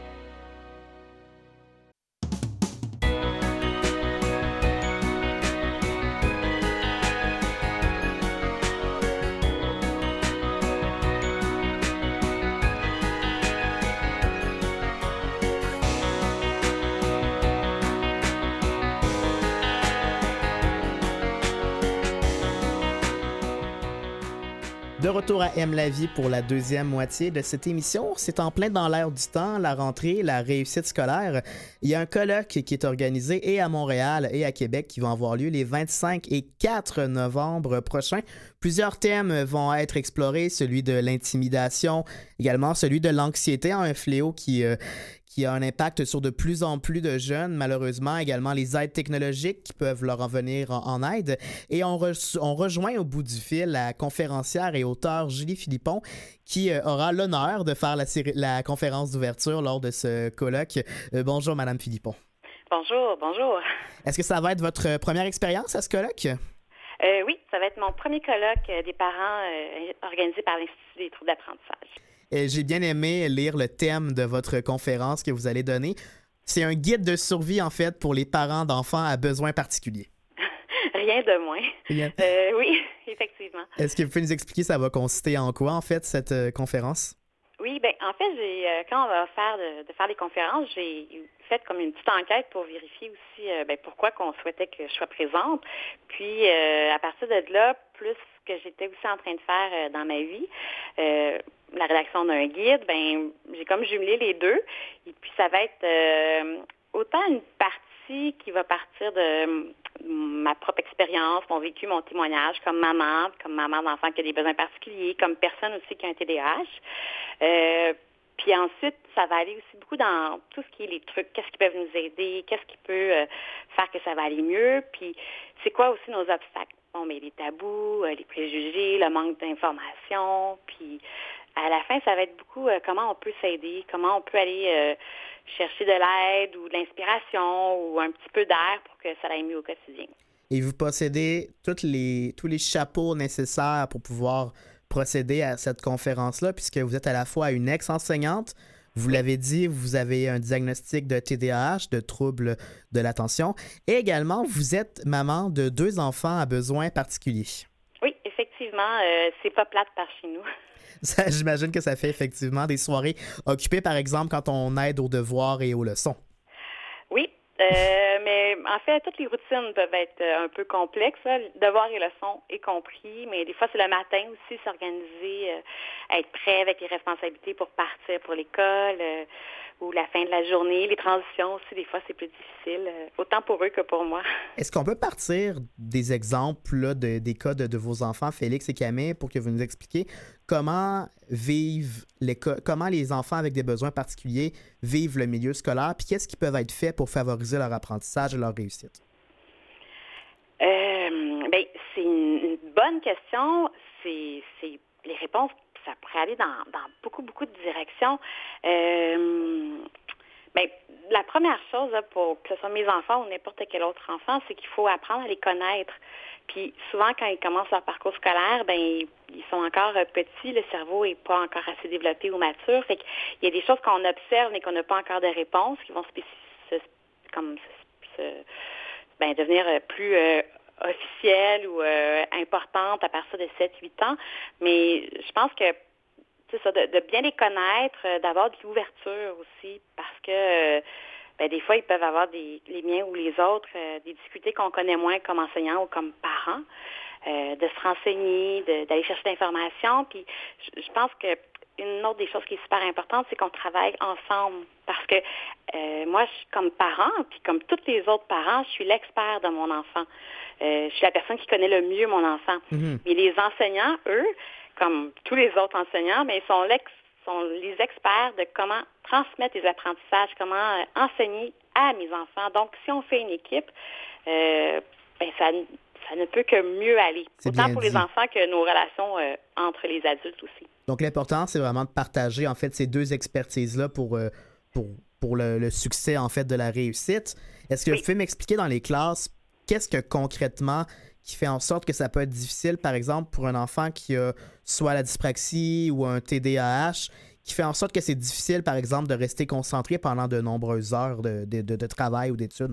De retour à Aime la vie pour la deuxième moitié de cette émission. C'est en plein dans l'air du temps, la rentrée, la réussite scolaire. Il y a un colloque qui est organisé et à Montréal et à Québec qui vont avoir lieu les vingt-cinq et quatre novembre prochains. Plusieurs thèmes vont être explorés, celui de l'intimidation, également celui de l'anxiété, un fléau qui, euh, qui a un impact sur de plus en plus de jeunes, malheureusement, également les aides technologiques qui peuvent leur en venir en, en aide. Et on, re- on rejoint au bout du fil la conférencière et auteure Julie Philippon qui euh, aura l'honneur de faire la, série- la conférence d'ouverture lors de ce colloque. Euh, bonjour, Madame Philippon. Bonjour, bonjour. Est-ce que ça va être votre première expérience à ce colloque? Euh, oui, ça va être mon premier colloque euh, des parents euh, organisé par l'Institut des troubles d'apprentissage. Euh, J'ai bien aimé lire le thème de votre conférence que vous allez donner. C'est un guide de survie, en fait, pour les parents d'enfants à besoins particuliers. Rien de moins. Bien. Euh, oui, effectivement. Est-ce que vous pouvez nous expliquer ça va consister en quoi, en fait, cette euh, conférence? Oui, ben en fait, j'ai euh, quand on va faire de, de faire des conférences, j'ai fait comme une petite enquête pour vérifier aussi euh, ben, pourquoi qu'on souhaitait que je sois présente. Puis euh, à partir de là, plus que j'étais aussi en train de faire euh, dans ma vie, euh, la rédaction d'un guide, ben j'ai comme jumelé les deux. Et puis ça va être euh, autant une partie qui va partir de ma propre expérience, mon vécu, mon témoignage comme maman, comme maman d'enfant qui a des besoins particuliers, comme personne aussi qui a un T D A H. Euh, puis ensuite, ça va aller aussi beaucoup dans tout ce qui est les trucs, qu'est-ce qui peut nous aider, qu'est-ce qui peut euh, faire que ça va aller mieux, puis c'est quoi aussi nos obstacles. Bon, mais les tabous, euh, les préjugés, le manque d'information, puis à la fin, ça va être beaucoup euh, comment on peut s'aider, comment on peut aller euh, chercher de l'aide ou de l'inspiration ou un petit peu d'air pour que ça aille mieux au quotidien. Et vous possédez toutes les, tous les chapeaux nécessaires pour pouvoir procéder à cette conférence-là, puisque vous êtes à la fois une ex-enseignante, vous l'avez dit, vous avez un diagnostic de T D A H, de troubles de l'attention, et également, vous êtes maman de deux enfants à besoins particuliers. Oui, effectivement, euh, c'est pas plate par chez nous. Ça, j'imagine que ça fait effectivement des soirées occupées, par exemple, quand on aide aux devoirs et aux leçons. Oui, euh, mais en fait, toutes les routines peuvent être un peu complexes, là, devoirs et leçons y compris, mais des fois, c'est le matin aussi, s'organiser, euh, être prêt avec les responsabilités pour partir pour l'école, euh, ou la fin de la journée, les transitions aussi, des fois, c'est plus difficile, euh, autant pour eux que pour moi. Est-ce qu'on peut partir des exemples là, de, des cas de, de vos enfants, Félix et Camille, pour que vous nous expliquiez comment vivent l'école, comment les enfants avec des besoins particuliers vivent le milieu scolaire, puis qu'est-ce qui peut être fait pour favoriser leur apprentissage et leur réussite? Euh, ben, c'est une, une bonne question. C'est, c'est les réponses. Ça pourrait aller dans, dans beaucoup, beaucoup de directions. Euh, bien, la première chose, là, pour que ce soit mes enfants ou n'importe quel autre enfant, c'est qu'il faut apprendre à les connaître. Puis souvent, quand ils commencent leur parcours scolaire, ben ils sont encore petits, le cerveau n'est pas encore assez développé ou mature. Fait qu'il y a des choses qu'on observe mais qu'on n'a pas encore de réponse, qui vont se, comme, se, ben, devenir plus euh, officielles ou euh, importantes à partir de sept huit ans. Mais je pense que c'est ça, de, de bien les connaître, d'avoir de l'ouverture aussi, parce que ben, des fois, ils peuvent avoir des, les miens ou les autres, euh, des difficultés qu'on connaît moins comme enseignants ou comme parents, euh, de se renseigner, de, d'aller chercher l'information. Puis je, je pense que une autre des choses qui est super importante, c'est qu'on travaille ensemble. Parce que euh, moi, je suis comme parent, puis comme tous les autres parents, je suis l'expert de mon enfant. Euh, je suis la personne qui connaît le mieux mon enfant. Mm-hmm. Mais les enseignants, eux, comme tous les autres enseignants, mais ils sont l'ex sont les experts de comment transmettre les apprentissages, comment euh, enseigner à mes enfants. Donc, si on fait une équipe, euh, ben, ça, ça ne peut que mieux aller. C'est autant pour dit. Les enfants que nos relations euh, entre les adultes aussi. Donc, l'important, c'est vraiment de partager, en fait, ces deux expertises-là pour, euh, pour, pour le, le succès, en fait, de la réussite. Est-ce que oui. Vous pouvez m'expliquer dans les classes, qu'est-ce que concrètement qui fait en sorte que ça peut être difficile, par exemple, pour un enfant qui a soit la dyspraxie ou un T D A H, qui fait en sorte que c'est difficile, par exemple, de rester concentré pendant de nombreuses heures de, de, de, de travail ou d'études?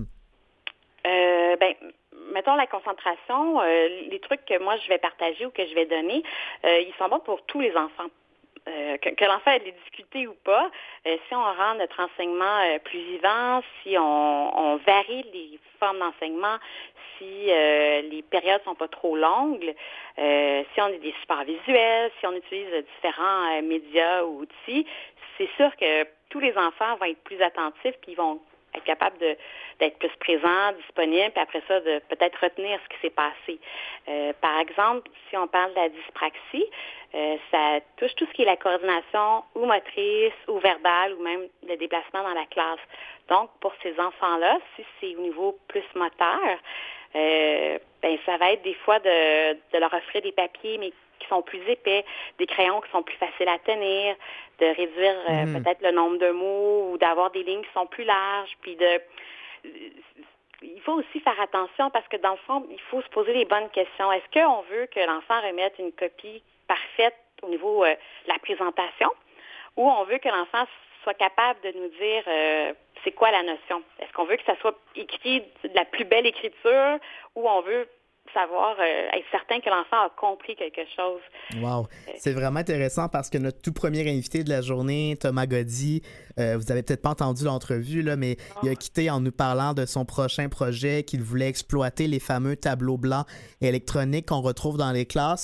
Euh, ben, mettons la concentration, euh, les trucs que moi je vais partager ou que je vais donner, euh, ils sont bons pour tous les enfants. Euh, que, que l'enfant ait des difficultés ou pas, euh, si on rend notre enseignement euh, plus vivant, si on, on varie les formes d'enseignement, si euh, les périodes sont pas trop longues, euh, si on a des supports visuels, si on utilise différents euh, médias ou outils, c'est sûr que tous les enfants vont être plus attentifs puis ils vont être capables de, d'être plus présents, disponibles, puis après ça, de peut-être retenir ce qui s'est passé. Euh, par exemple, si on parle de la dyspraxie, euh, ça touche tout ce qui est la coordination ou motrice ou verbale ou même le déplacement dans la classe. Donc, pour ces enfants-là, si c'est au niveau plus moteur, euh, ben ça va être des fois de, de leur offrir des papiers, mais qui sont plus épais, des crayons qui sont plus faciles à tenir, de réduire euh, mmh. peut-être le nombre de mots ou d'avoir des lignes qui sont plus larges, puis de... Il faut aussi faire attention parce que dans le fond, il faut se poser les bonnes questions. Est-ce qu'on veut que l'enfant remette une copie parfaite au niveau euh, de la présentation ou on veut que l'enfant soit capable de nous dire euh, c'est quoi la notion? Est-ce qu'on veut que ça soit écrit de la plus belle écriture ou on veut savoir, euh, être certain que l'enfant a compris quelque chose. Wow! C'est vraiment intéressant parce que notre tout premier invité de la journée, Thomas Goddy, euh, vous avez peut-être pas entendu l'entrevue, là, mais oh. il a quitté en nous parlant de son prochain projet, qu'il voulait exploiter les fameux tableaux blancs électroniques qu'on retrouve dans les classes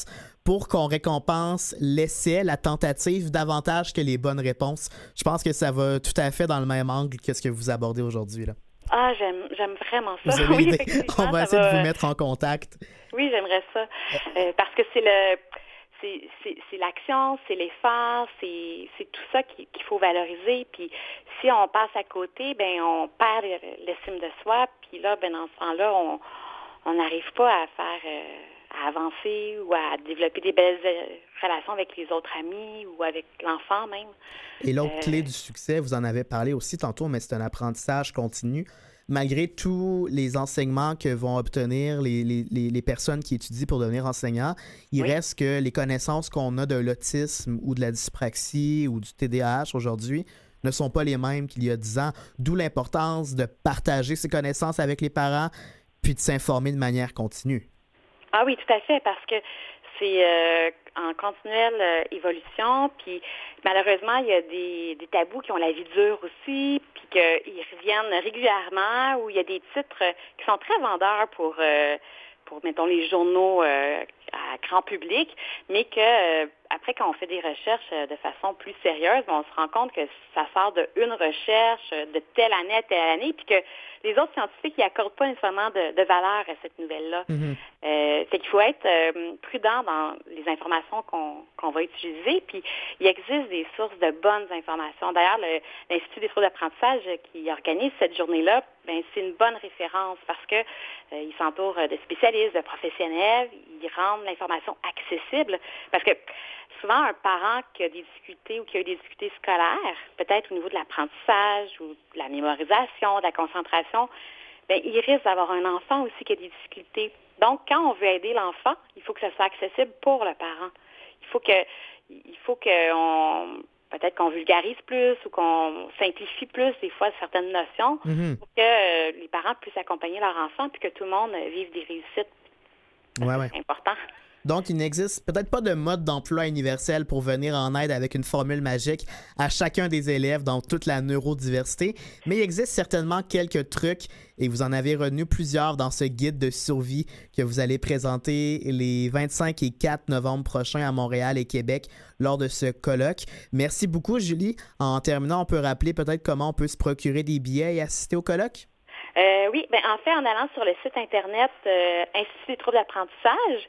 pour qu'on récompense l'essai, la tentative, davantage que les bonnes réponses. Je pense que ça va tout à fait dans le même angle que ce que vous abordez aujourd'hui, là. Ah, j'aime, j'aime vraiment ça. Vous avez Oui, idée? On va essayer va... de vous mettre en contact. Oui, j'aimerais ça. Euh, parce que c'est le... C'est, c'est, c'est l'action, c'est l'effort, c'est, c'est tout ça qui, qu'il faut valoriser. Puis si on passe à côté, ben on perd l'estime de soi. Puis là, ben dans ce temps-là, on on n'arrive pas à faire, euh, à avancer ou à développer des belles relations avec les autres amis ou avec l'enfant même. Et l'autre euh, clé du succès, vous en avez parlé aussi tantôt, mais c'est un apprentissage continu. Malgré tous les enseignements que vont obtenir les, les, les, les personnes qui étudient pour devenir enseignants, il oui. reste que les connaissances qu'on a de l'autisme ou de la dyspraxie ou du T D A H aujourd'hui ne sont pas les mêmes qu'il y a dix ans, d'où l'importance de partager ces connaissances avec les parents puis de s'informer de manière continue. Ah oui, tout à fait, parce que c'est euh, en continuelle euh, évolution, puis malheureusement, il y a des, des tabous qui ont la vie dure aussi, puis qu'ils reviennent régulièrement, où il y a des titres euh, qui sont très vendeurs pour, euh, pour mettons, les journaux euh, à grand public, mais que euh, après, quand on fait des recherches euh, de façon plus sérieuse, on se rend compte que ça sort de une recherche euh, de telle année à telle année, puis que les autres scientifiques n'y accordent pas nécessairement de, de valeur à cette nouvelle-là. Mm-hmm. Euh, c'est qu'il faut être euh, prudent dans les informations qu'on, qu'on va utiliser, puis il existe des sources de bonnes informations. D'ailleurs, le, l'Institut des troubles d'apprentissage qui organise cette journée-là, ben, c'est une bonne référence parce que euh, ils s'entourent de spécialistes, de professionnels, ils rendent l'information accessible, parce que souvent, un parent qui a des difficultés ou qui a eu des difficultés scolaires, peut-être au niveau de l'apprentissage ou de la mémorisation, de la concentration, bien, il risque d'avoir un enfant aussi qui a des difficultés. Donc, quand on veut aider l'enfant, il faut que ça soit accessible pour le parent. Il faut que, il faut qu'on, peut-être qu'on vulgarise plus ou qu'on simplifie plus des fois certaines notions mm-hmm. pour que euh, les parents puissent accompagner leur enfant puis que tout le monde vive des réussites. Ouais, ouais. C'est important. Donc, il n'existe peut-être pas de mode d'emploi universel pour venir en aide avec une formule magique à chacun des élèves dans toute la neurodiversité, mais il existe certainement quelques trucs et vous en avez retenu plusieurs dans ce guide de survie que vous allez présenter les vingt-cinq et quatre novembre prochains à Montréal et Québec lors de ce colloque. Merci beaucoup, Julie. En terminant, on peut rappeler peut-être comment on peut se procurer des billets et assister au colloque? Euh, oui, ben en fait, en allant sur le site Internet euh, Institut des troubles d'apprentissage,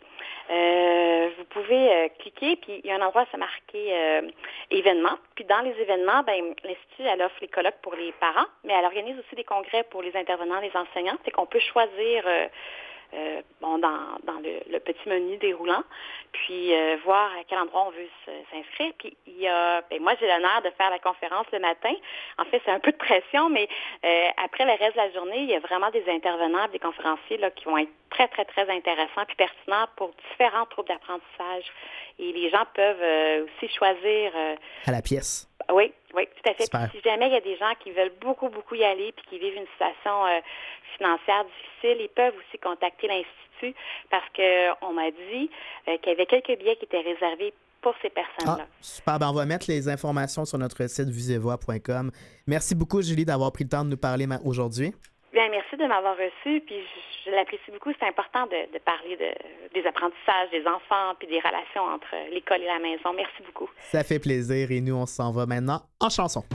euh, vous pouvez euh, cliquer, puis il y a un endroit, c'est marqué euh, événements. Puis dans les événements, ben l'Institut, elle offre les colloques pour les parents, mais elle organise aussi des congrès pour les intervenants, les enseignants. C'est qu'on peut choisir euh, euh, bon, dans, dans le, le petit menu déroulant, puis euh, voir à quel endroit on veut s'inscrire. Puis il y a, ben, moi j'ai l'honneur de faire la conférence le matin. En fait, c'est un peu de pression, mais euh, après le reste de la journée, il y a vraiment des intervenants, des conférenciers là, qui vont être très, très, très intéressants puis pertinents pour différents troubles d'apprentissage. Et les gens peuvent euh, aussi choisir... Euh, à la pièce. Oui, oui, tout à fait. Super. Puis si jamais il y a des gens qui veulent beaucoup, beaucoup y aller puis qui vivent une situation euh, financière difficile, ils peuvent aussi contacter l'Institut parce qu'on m'a dit euh, qu'il y avait quelques billets qui étaient réservés pour ces personnes-là. Ah, super. Ben, on va mettre les informations sur notre site vusevoix point com. Merci beaucoup, Julie, d'avoir pris le temps de nous parler aujourd'hui. Bien, merci de m'avoir reçu, puis je, je l'apprécie beaucoup. C'est important de, de parler de, des apprentissages des enfants puis des relations entre l'école et la maison. Merci beaucoup. Ça fait plaisir et nous, on s'en va maintenant en chanson.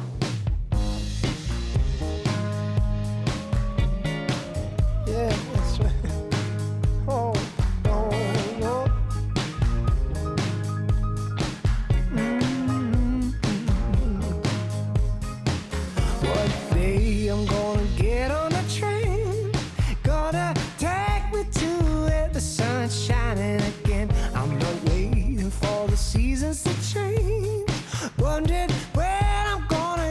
Yeah, that's right. Oh, oh, oh. Mm-hmm. One day I'm gonna get on a train, gonna take me to where the sun's shining again. I'm not waiting for the seasons to change, wondering when I'm gonna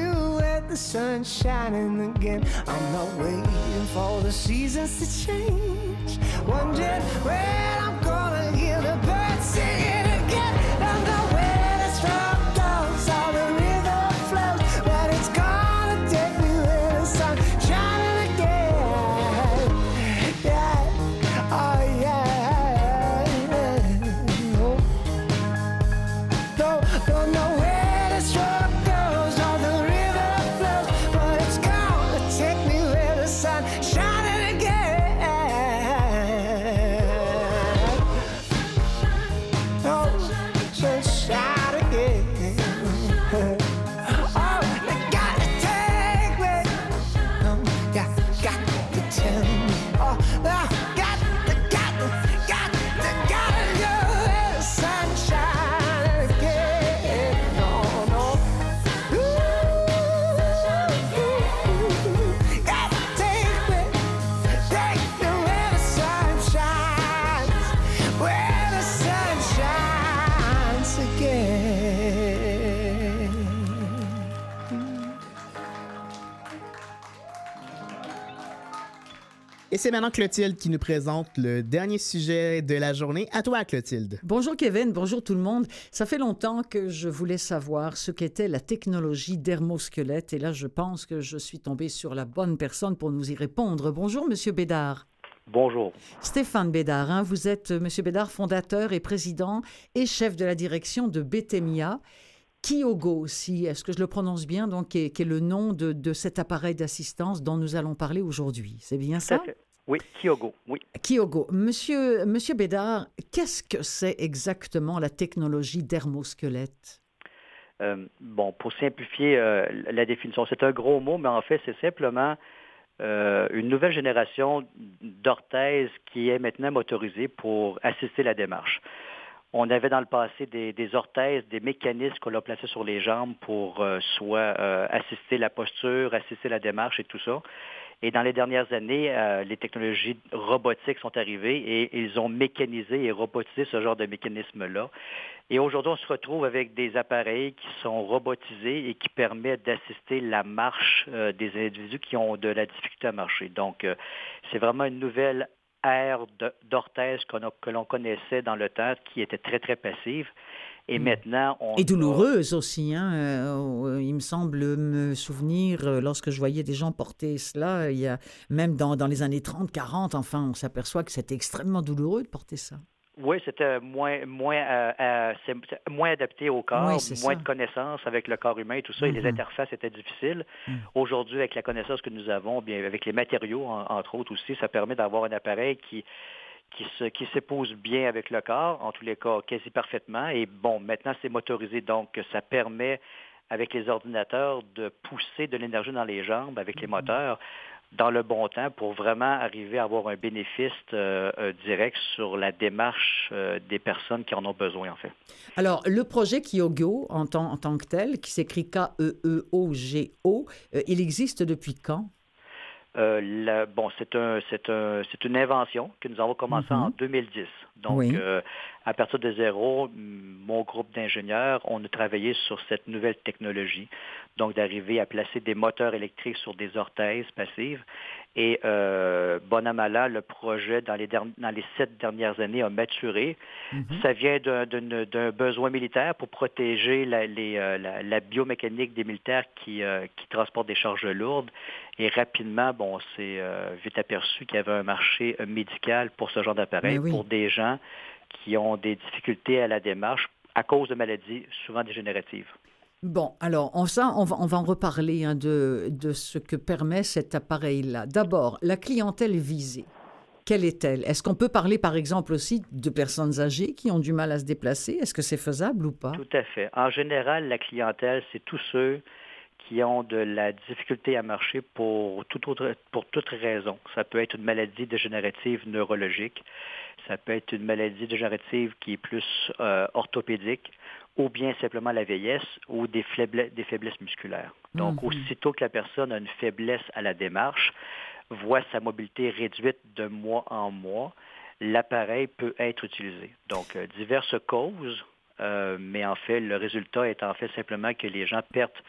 you where the sun's shining again. I'm not waiting for the seasons to change. Wondering when I'm gonna hear the birds singing again. I'm not where the storm goes or the river flows, but it's gonna take me where the sun's shining again. Yeah, oh yeah. Oh. No, don't know where the storm goes or the river flows, but it's gonna take me where the sun's shining again. Oh, sunshine again. Oh, you gotta take me. Um, got, got to tell me. Oh, I got, got, got, gotta know where the sun's shining again. No, no. Ooh, gotta take me, take me where the sun shines, where the sun shines again. Et c'est maintenant Clotilde qui nous présente le dernier sujet de la journée. À toi, Clotilde. Bonjour Kevin, bonjour tout le monde. Ça fait longtemps que je voulais savoir ce qu'était la technologie dermosquelette et là je pense que je suis tombée sur la bonne personne pour nous y répondre. Bonjour Monsieur Bédard. Bonjour. Stéphane Bédard, hein, vous êtes euh, Monsieur Bédard, fondateur et président et chef de la direction de Betemia. Kyogo aussi, est-ce que je le prononce bien, donc, qui est, qui est le nom de, de cet appareil d'assistance dont nous allons parler aujourd'hui. C'est bien Tout à ça? fait. Oui, Kyogo, oui. Kyogo. Monsieur, Monsieur Bédard, qu'est-ce que c'est exactement la technologie dermosquelette? Euh, bon, pour simplifier euh, la définition, c'est un gros mot, mais en fait, c'est simplement euh, une nouvelle génération d'orthèses qui est maintenant motorisée pour assister la démarche. On avait dans le passé des, des orthèses, des mécanismes qu'on a placés sur les jambes pour euh, soit euh, assister la posture, assister la démarche et tout ça. Et dans les dernières années, euh, les technologies robotiques sont arrivées et ils ont mécanisé et robotisé ce genre de mécanisme-là. Et aujourd'hui, on se retrouve avec des appareils qui sont robotisés et qui permettent d'assister la marche euh, des individus qui ont de la difficulté à marcher. Donc, euh, c'est vraiment une nouvelle ère de- d'orthèse qu'on a- que l'on connaissait dans le temps, qui était très, très passive. Et Mm. maintenant, on Et a- douloureuse aussi, hein. Euh, il me semble me souvenir, euh, lorsque je voyais des gens porter cela, il y a, même dans, dans les années trente, quarante, enfin, on s'aperçoit que c'était extrêmement douloureux de porter ça. Oui, c'était moins, moins, euh, euh, c'est- c'est moins adapté au corps, Oui, c'est moins ça. de connaissances avec le corps humain et tout ça, et les Mhm. interfaces étaient difficiles. Mm. Aujourd'hui, avec la connaissance que nous avons, bien avec les matériaux, en- entre autres aussi, ça permet d'avoir un appareil qui, qui se, qui s'épouse bien avec le corps, en tous les cas quasi parfaitement. Et bon, maintenant c'est motorisé, donc ça permet, avec les ordinateurs, de pousser de l'énergie dans les jambes avec les moteurs dans le bon temps pour vraiment arriver à avoir un bénéfice euh, euh, direct sur la démarche euh, des personnes qui en ont besoin, en fait. Alors, le projet Kyogo, en tant, en tant que tel, qui s'écrit K E E O G O, euh, il existe depuis quand? Euh, la- bon, c'est un, c'est un, c'est une invention que nous avons commencé Mhm. en deux mille dix. Donc, Oui. euh, à partir de zéro, m- mon groupe d'ingénieurs, on a travaillé sur cette nouvelle technologie. Donc, d'arriver à placer des moteurs électriques sur des orthèses passives. Et, euh, bon an, mal an, le projet, dans les, derni- dans les sept dernières années, a maturé. Mhm. Ça vient d'un, d'une- d'un besoin militaire pour protéger la, les, euh, la, la biomécanique des militaires qui, euh, qui transportent des charges lourdes. Et rapidement, bon, on s'est euh, vite aperçu qu'il y avait un marché euh, médical pour ce genre d'appareil, Mais oui. pour des gens qui ont des difficultés à la démarche à cause de maladies souvent dégénératives. Bon, alors, on, ça, on, va, on va en reparler hein, de, de ce que permet cet appareil-là. D'abord, la clientèle visée. Quelle est-elle? Est-ce qu'on peut parler, par exemple, aussi de personnes âgées qui ont du mal à se déplacer? Est-ce que c'est faisable ou pas? Tout à fait. En général, la clientèle, c'est tous ceux qui ont de la difficulté à marcher pour toute autre, pour toute raison. Ça peut être une maladie dégénérative neurologique, ça peut être une maladie dégénérative qui est plus euh, orthopédique, ou bien simplement la vieillesse, ou des, faiblesses, des faiblesses musculaires. Donc, Mhm. aussitôt que la personne a une faiblesse à la démarche, voit sa mobilité réduite de mois en mois, l'appareil peut être utilisé. Donc, euh, diverses causes, euh, mais en fait, le résultat est en fait simplement que les gens perdent,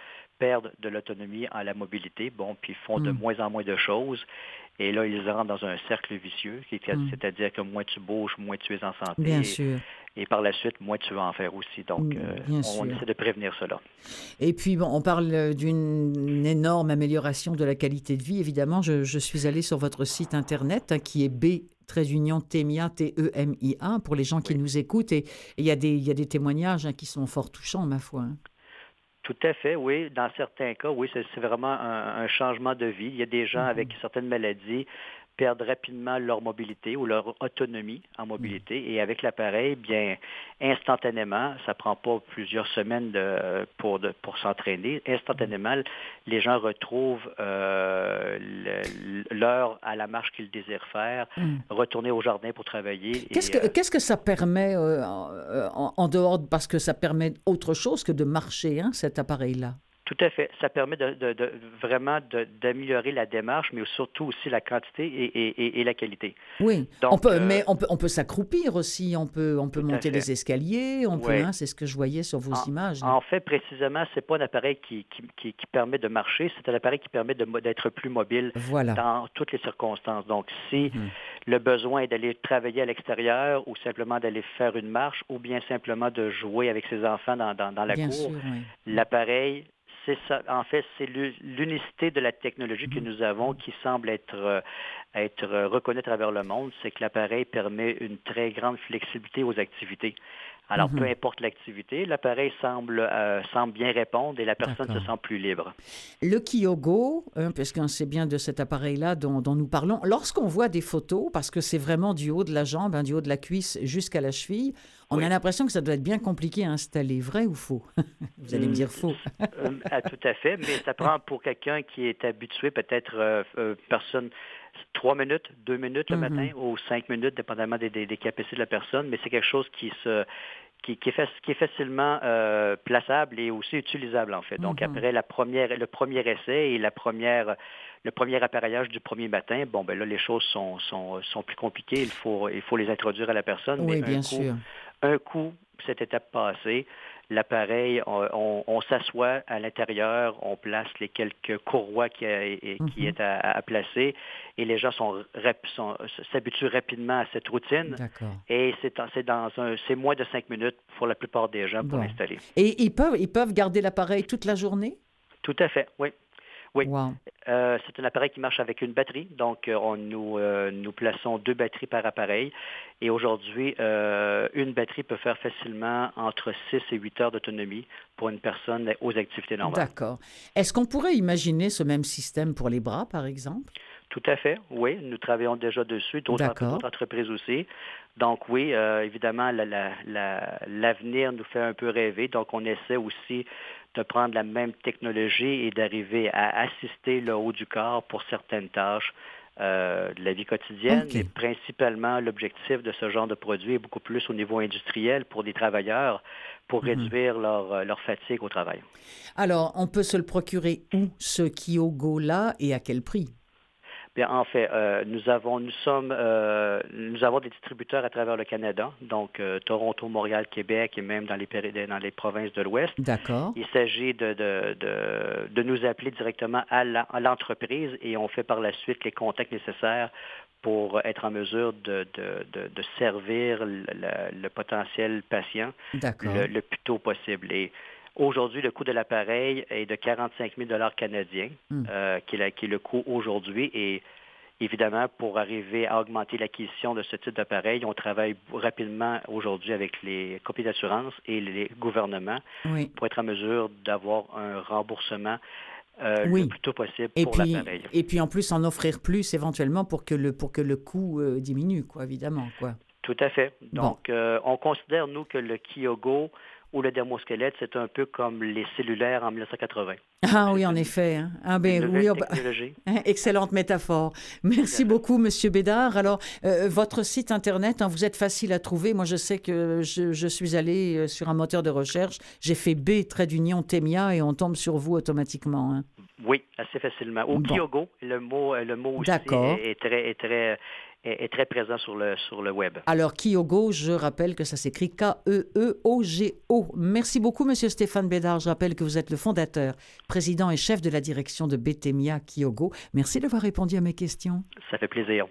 perdent de l'autonomie en la mobilité, bon, puis font de Mm. moins en moins de choses. Et là, ils rentrent dans un cercle vicieux, qui est- Mm. c'est-à-dire que moins tu bouges, moins tu es en santé. Bien Et, sûr. et par la suite, moins tu vas en faire aussi. Donc, Mm, euh, bien on sûr. essaie de prévenir cela. Et puis, bon, on parle euh, d'une énorme amélioration de la qualité de vie. Évidemment, je, je suis allée sur votre site Internet, hein, qui est B, trait d'union, Temia, T E M I A, pour les gens qui Oui. nous écoutent. Et il y, a des- il y a des témoignages, hein, qui sont fort touchants, ma foi. hein. Tout à fait, oui. Dans certains cas, oui, c'est c'est vraiment un, un changement de vie. Il y a des gens avec certaines maladies perdent rapidement leur mobilité ou leur autonomie en mobilité. Et avec l'appareil, bien, instantanément, ça prend pas plusieurs semaines de, pour, de, pour s'entraîner. Instantanément, les gens retrouvent euh, le- l'heure à la marche qu'ils désirent faire, Mm. retourner au jardin pour travailler. Qu'est-ce et, que, euh, qu'est-ce que ça permet euh, en, en dehors, de- parce que ça permet autre chose que de marcher, hein, cet appareil-là? Tout à fait. Ça permet de, de- de- vraiment de- d'améliorer la démarche, mais surtout aussi la quantité et, et- et- et la qualité. Oui, Donc, on peut, euh, mais on peut, on peut s'accroupir aussi, on peut, on peut Tout à monter fait. les escaliers, on peut, Oui. hein, c'est ce que je voyais sur vos En, images. là. en fait, précisément, c'est pas un appareil qui, qui- qui- qui permet de marcher, c'est un appareil qui permet de mo- d'être plus mobile Voilà. dans toutes les circonstances. Donc, si Mhm. le besoin est d'aller travailler à l'extérieur ou simplement d'aller faire une marche ou bien simplement de jouer avec ses enfants dans, dans- dans la Bien cour, sûr, oui. l'appareil, c'est ça. En fait, c'est l'u- l'unicité de la technologie que Mhm. nous avons qui semble être, euh, être euh, reconnue à travers le monde, c'est que l'appareil permet une très grande flexibilité aux activités. Alors, Mhm. peu importe l'activité, l'appareil semble, euh, semble bien répondre et la personne se D'accord. sent plus libre. Le Kyogo, hein, parce qu'on sait bien de cet appareil-là dont, dont nous parlons, lorsqu'on voit des photos, parce que c'est vraiment du haut de la jambe, hein, du haut de la cuisse jusqu'à la cheville, on Oui. a l'impression que ça doit être bien compliqué à installer. Vrai ou faux? Vous allez me dire faux. Euh, ah, tout à fait, mais ça prend pour quelqu'un qui est habitué, peut-être euh, euh, personne, trois minutes, deux minutes le Mhm. matin ou cinq minutes, dépendamment des, des- des capacités de la personne, mais c'est quelque chose qui se qui, qui est, fac- qui est facilement euh, plaçable et aussi utilisable en fait. Donc Mhm. après la première, le premier essai et la première, le premier appareillage du premier matin, bon ben là les choses sont, sont, sont plus compliquées. Il faut, il faut les introduire à la personne. Oui, mais bien un coup, sûr. un coup cette étape passée, l'appareil, on, on- on s'assoit à l'intérieur, on place les quelques courroies qui, a- et- qui Mhm. est à, à placer et les gens sont, rap- sont- s'habituent rapidement à cette routine. D'accord. Et c'est en- c'est dans un, c'est moins de cinq minutes pour la plupart des gens pour Bon. l'installer. Et ils peuvent, ils peuvent garder l'appareil toute la journée? Tout à fait, oui. Oui. Wow. Euh, c'est un appareil qui marche avec une batterie, donc euh, on, nous, euh, nous plaçons deux batteries par appareil. Et aujourd'hui, euh, une batterie peut faire facilement entre six et huit heures d'autonomie pour une personne aux activités normales. D'accord. Est-ce qu'on pourrait imaginer ce même système pour les bras, par exemple? Tout à fait, oui. Nous travaillons déjà dessus, d'autres D'accord. d'autres entreprises aussi. Donc oui, euh, évidemment, la- la- la- l'avenir nous fait un peu rêver. Donc on essaie aussi de prendre la même technologie et d'arriver à assister le haut du corps pour certaines tâches euh, de la vie quotidienne. OK. Mais principalement, l'objectif de ce genre de produit est beaucoup plus au niveau industriel pour des travailleurs, pour Mhm. réduire leur, euh, leur fatigue au travail. Alors, on peut se le procurer où, ce Kyogo-là, et à quel prix? Bien, en fait, euh, nous avons, nous sommes, euh, nous avons des distributeurs à travers le Canada, donc euh, Toronto, Montréal, Québec et même dans les, péri- dans les provinces de l'Ouest. D'accord. Il s'agit de, de, de, de nous appeler directement à la- à l'entreprise et on fait par la suite les contacts nécessaires pour être en mesure de, de, de, de servir le, le- le potentiel patient D'accord. le, le plus tôt possible. Et aujourd'hui, le coût de l'appareil est de quarante-cinq mille dollars canadiens, Mm. euh, qui, est la- qui est le coût aujourd'hui. Et évidemment, pour arriver à augmenter l'acquisition de ce type d'appareil, on travaille rapidement aujourd'hui avec les compagnies d'assurance et les gouvernements Oui. pour être en mesure d'avoir un remboursement euh, Oui. le plus tôt possible Et pour puis, l'appareil. et puis en plus en offrir plus éventuellement pour que le, pour que le coût euh, diminue, quoi, évidemment. Quoi. Tout à fait. Bon. Donc, euh, on considère, nous, que le Kyogo ou le dermosquelette, c'est un peu comme les cellulaires en mille neuf cent quatre-vingts. Ah oui, C'est en une- effet. hein. Ah Une ben nouvelle oui, oh, bah, technologie. excellente métaphore. Merci beaucoup, Monsieur Bédard. Alors, euh, votre site Internet, hein, vous êtes facile à trouver. Moi, je sais que je, je suis allée euh, sur un moteur de recherche. J'ai fait B, trait d'union, Temia, et on tombe sur vous automatiquement. hein. Oui, assez facilement. Au Bon. Kyogo, le mot, euh, le mot aussi D'accord. est, est très, est très, est, est très présent sur le, sur le web. Alors, Kyogo, je rappelle que ça s'écrit K E E O G O. Merci beaucoup, Monsieur Stéphane Bédard. Je rappelle que vous êtes le fondateur, président et chef de la direction de Béthemia Kyogo. Merci d'avoir répondu à mes questions. Ça fait plaisir.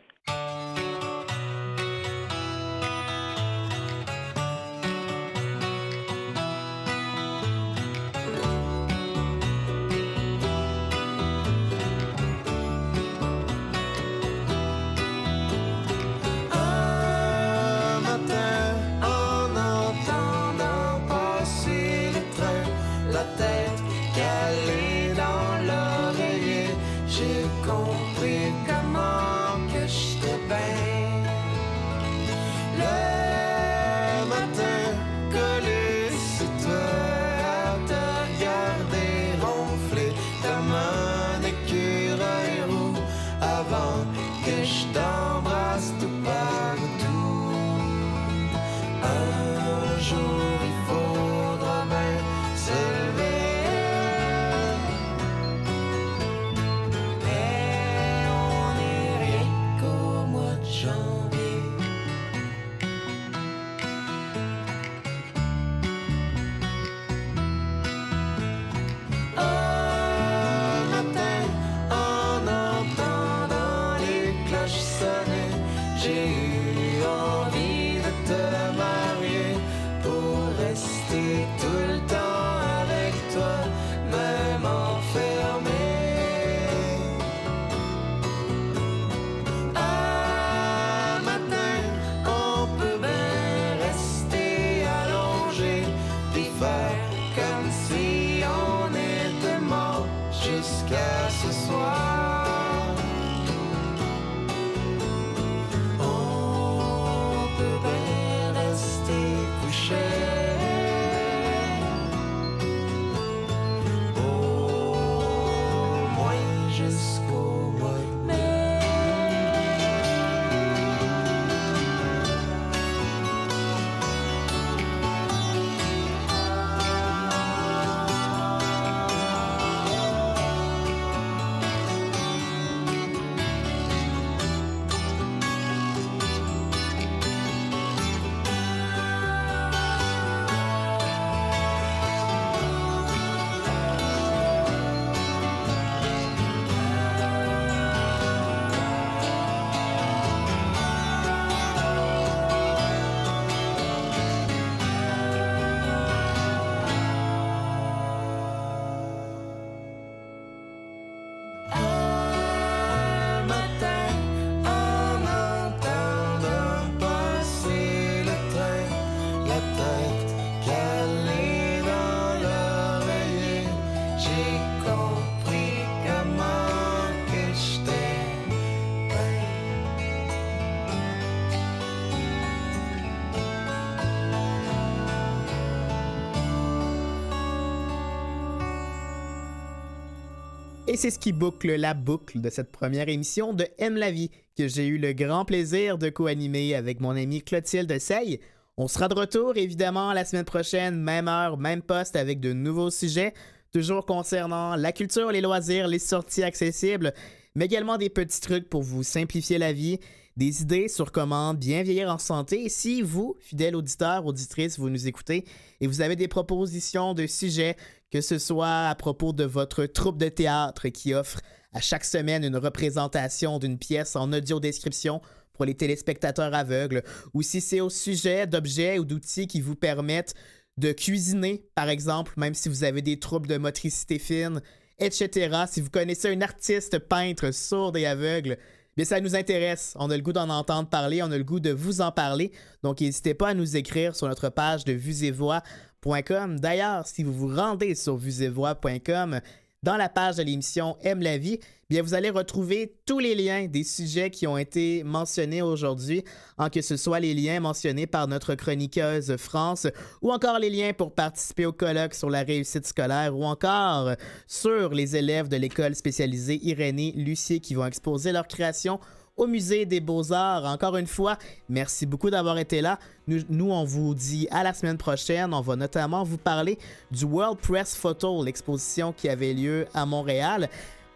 Et c'est ce qui boucle la boucle de cette première émission de Aime la vie, que j'ai eu le grand plaisir de co-animer avec mon amie Clotilde Sey. On sera de retour, évidemment, la semaine prochaine, même heure, même poste, avec de nouveaux sujets, toujours concernant la culture, les loisirs, les sorties accessibles, mais également des petits trucs pour vous simplifier la vie, des idées sur comment bien vieillir en santé. Et si vous, fidèles auditeurs, auditrices, vous nous écoutez et vous avez des propositions de sujets, que ce soit à propos de votre troupe de théâtre qui offre à chaque semaine une représentation d'une pièce en audio-description pour les téléspectateurs aveugles, ou si c'est au sujet d'objets ou d'outils qui vous permettent de cuisiner, par exemple, même si vous avez des troubles de motricité fine, et cetera. Si vous connaissez un artiste peintre sourd et aveugle, bien ça nous intéresse. On a le goût d'en entendre parler, on a le goût de vous en parler. Donc n'hésitez pas à nous écrire sur notre page de vues et voix point com. D'ailleurs, si vous vous rendez sur vues et voix point com, dans la page de l'émission Aime la vie, bien vous allez retrouver tous les liens des sujets qui ont été mentionnés aujourd'hui, en que ce soit les liens mentionnés par notre chroniqueuse France, ou encore les liens pour participer au colloque sur la réussite scolaire, ou encore sur les élèves de l'école spécialisée Irénée Lucier qui vont exposer leur création au Musée des Beaux-Arts. Encore une fois, merci beaucoup d'avoir été là. Nous, nous, on vous dit à la semaine prochaine. On va notamment vous parler du World Press Photo, l'exposition qui avait lieu à Montréal.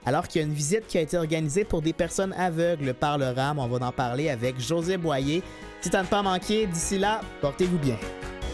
alors qu'il y a une visite qui a été organisée pour des personnes aveugles par le RAM. On va en parler avec José Boyer. C'est à ne pas manquer. D'ici là, portez-vous bien.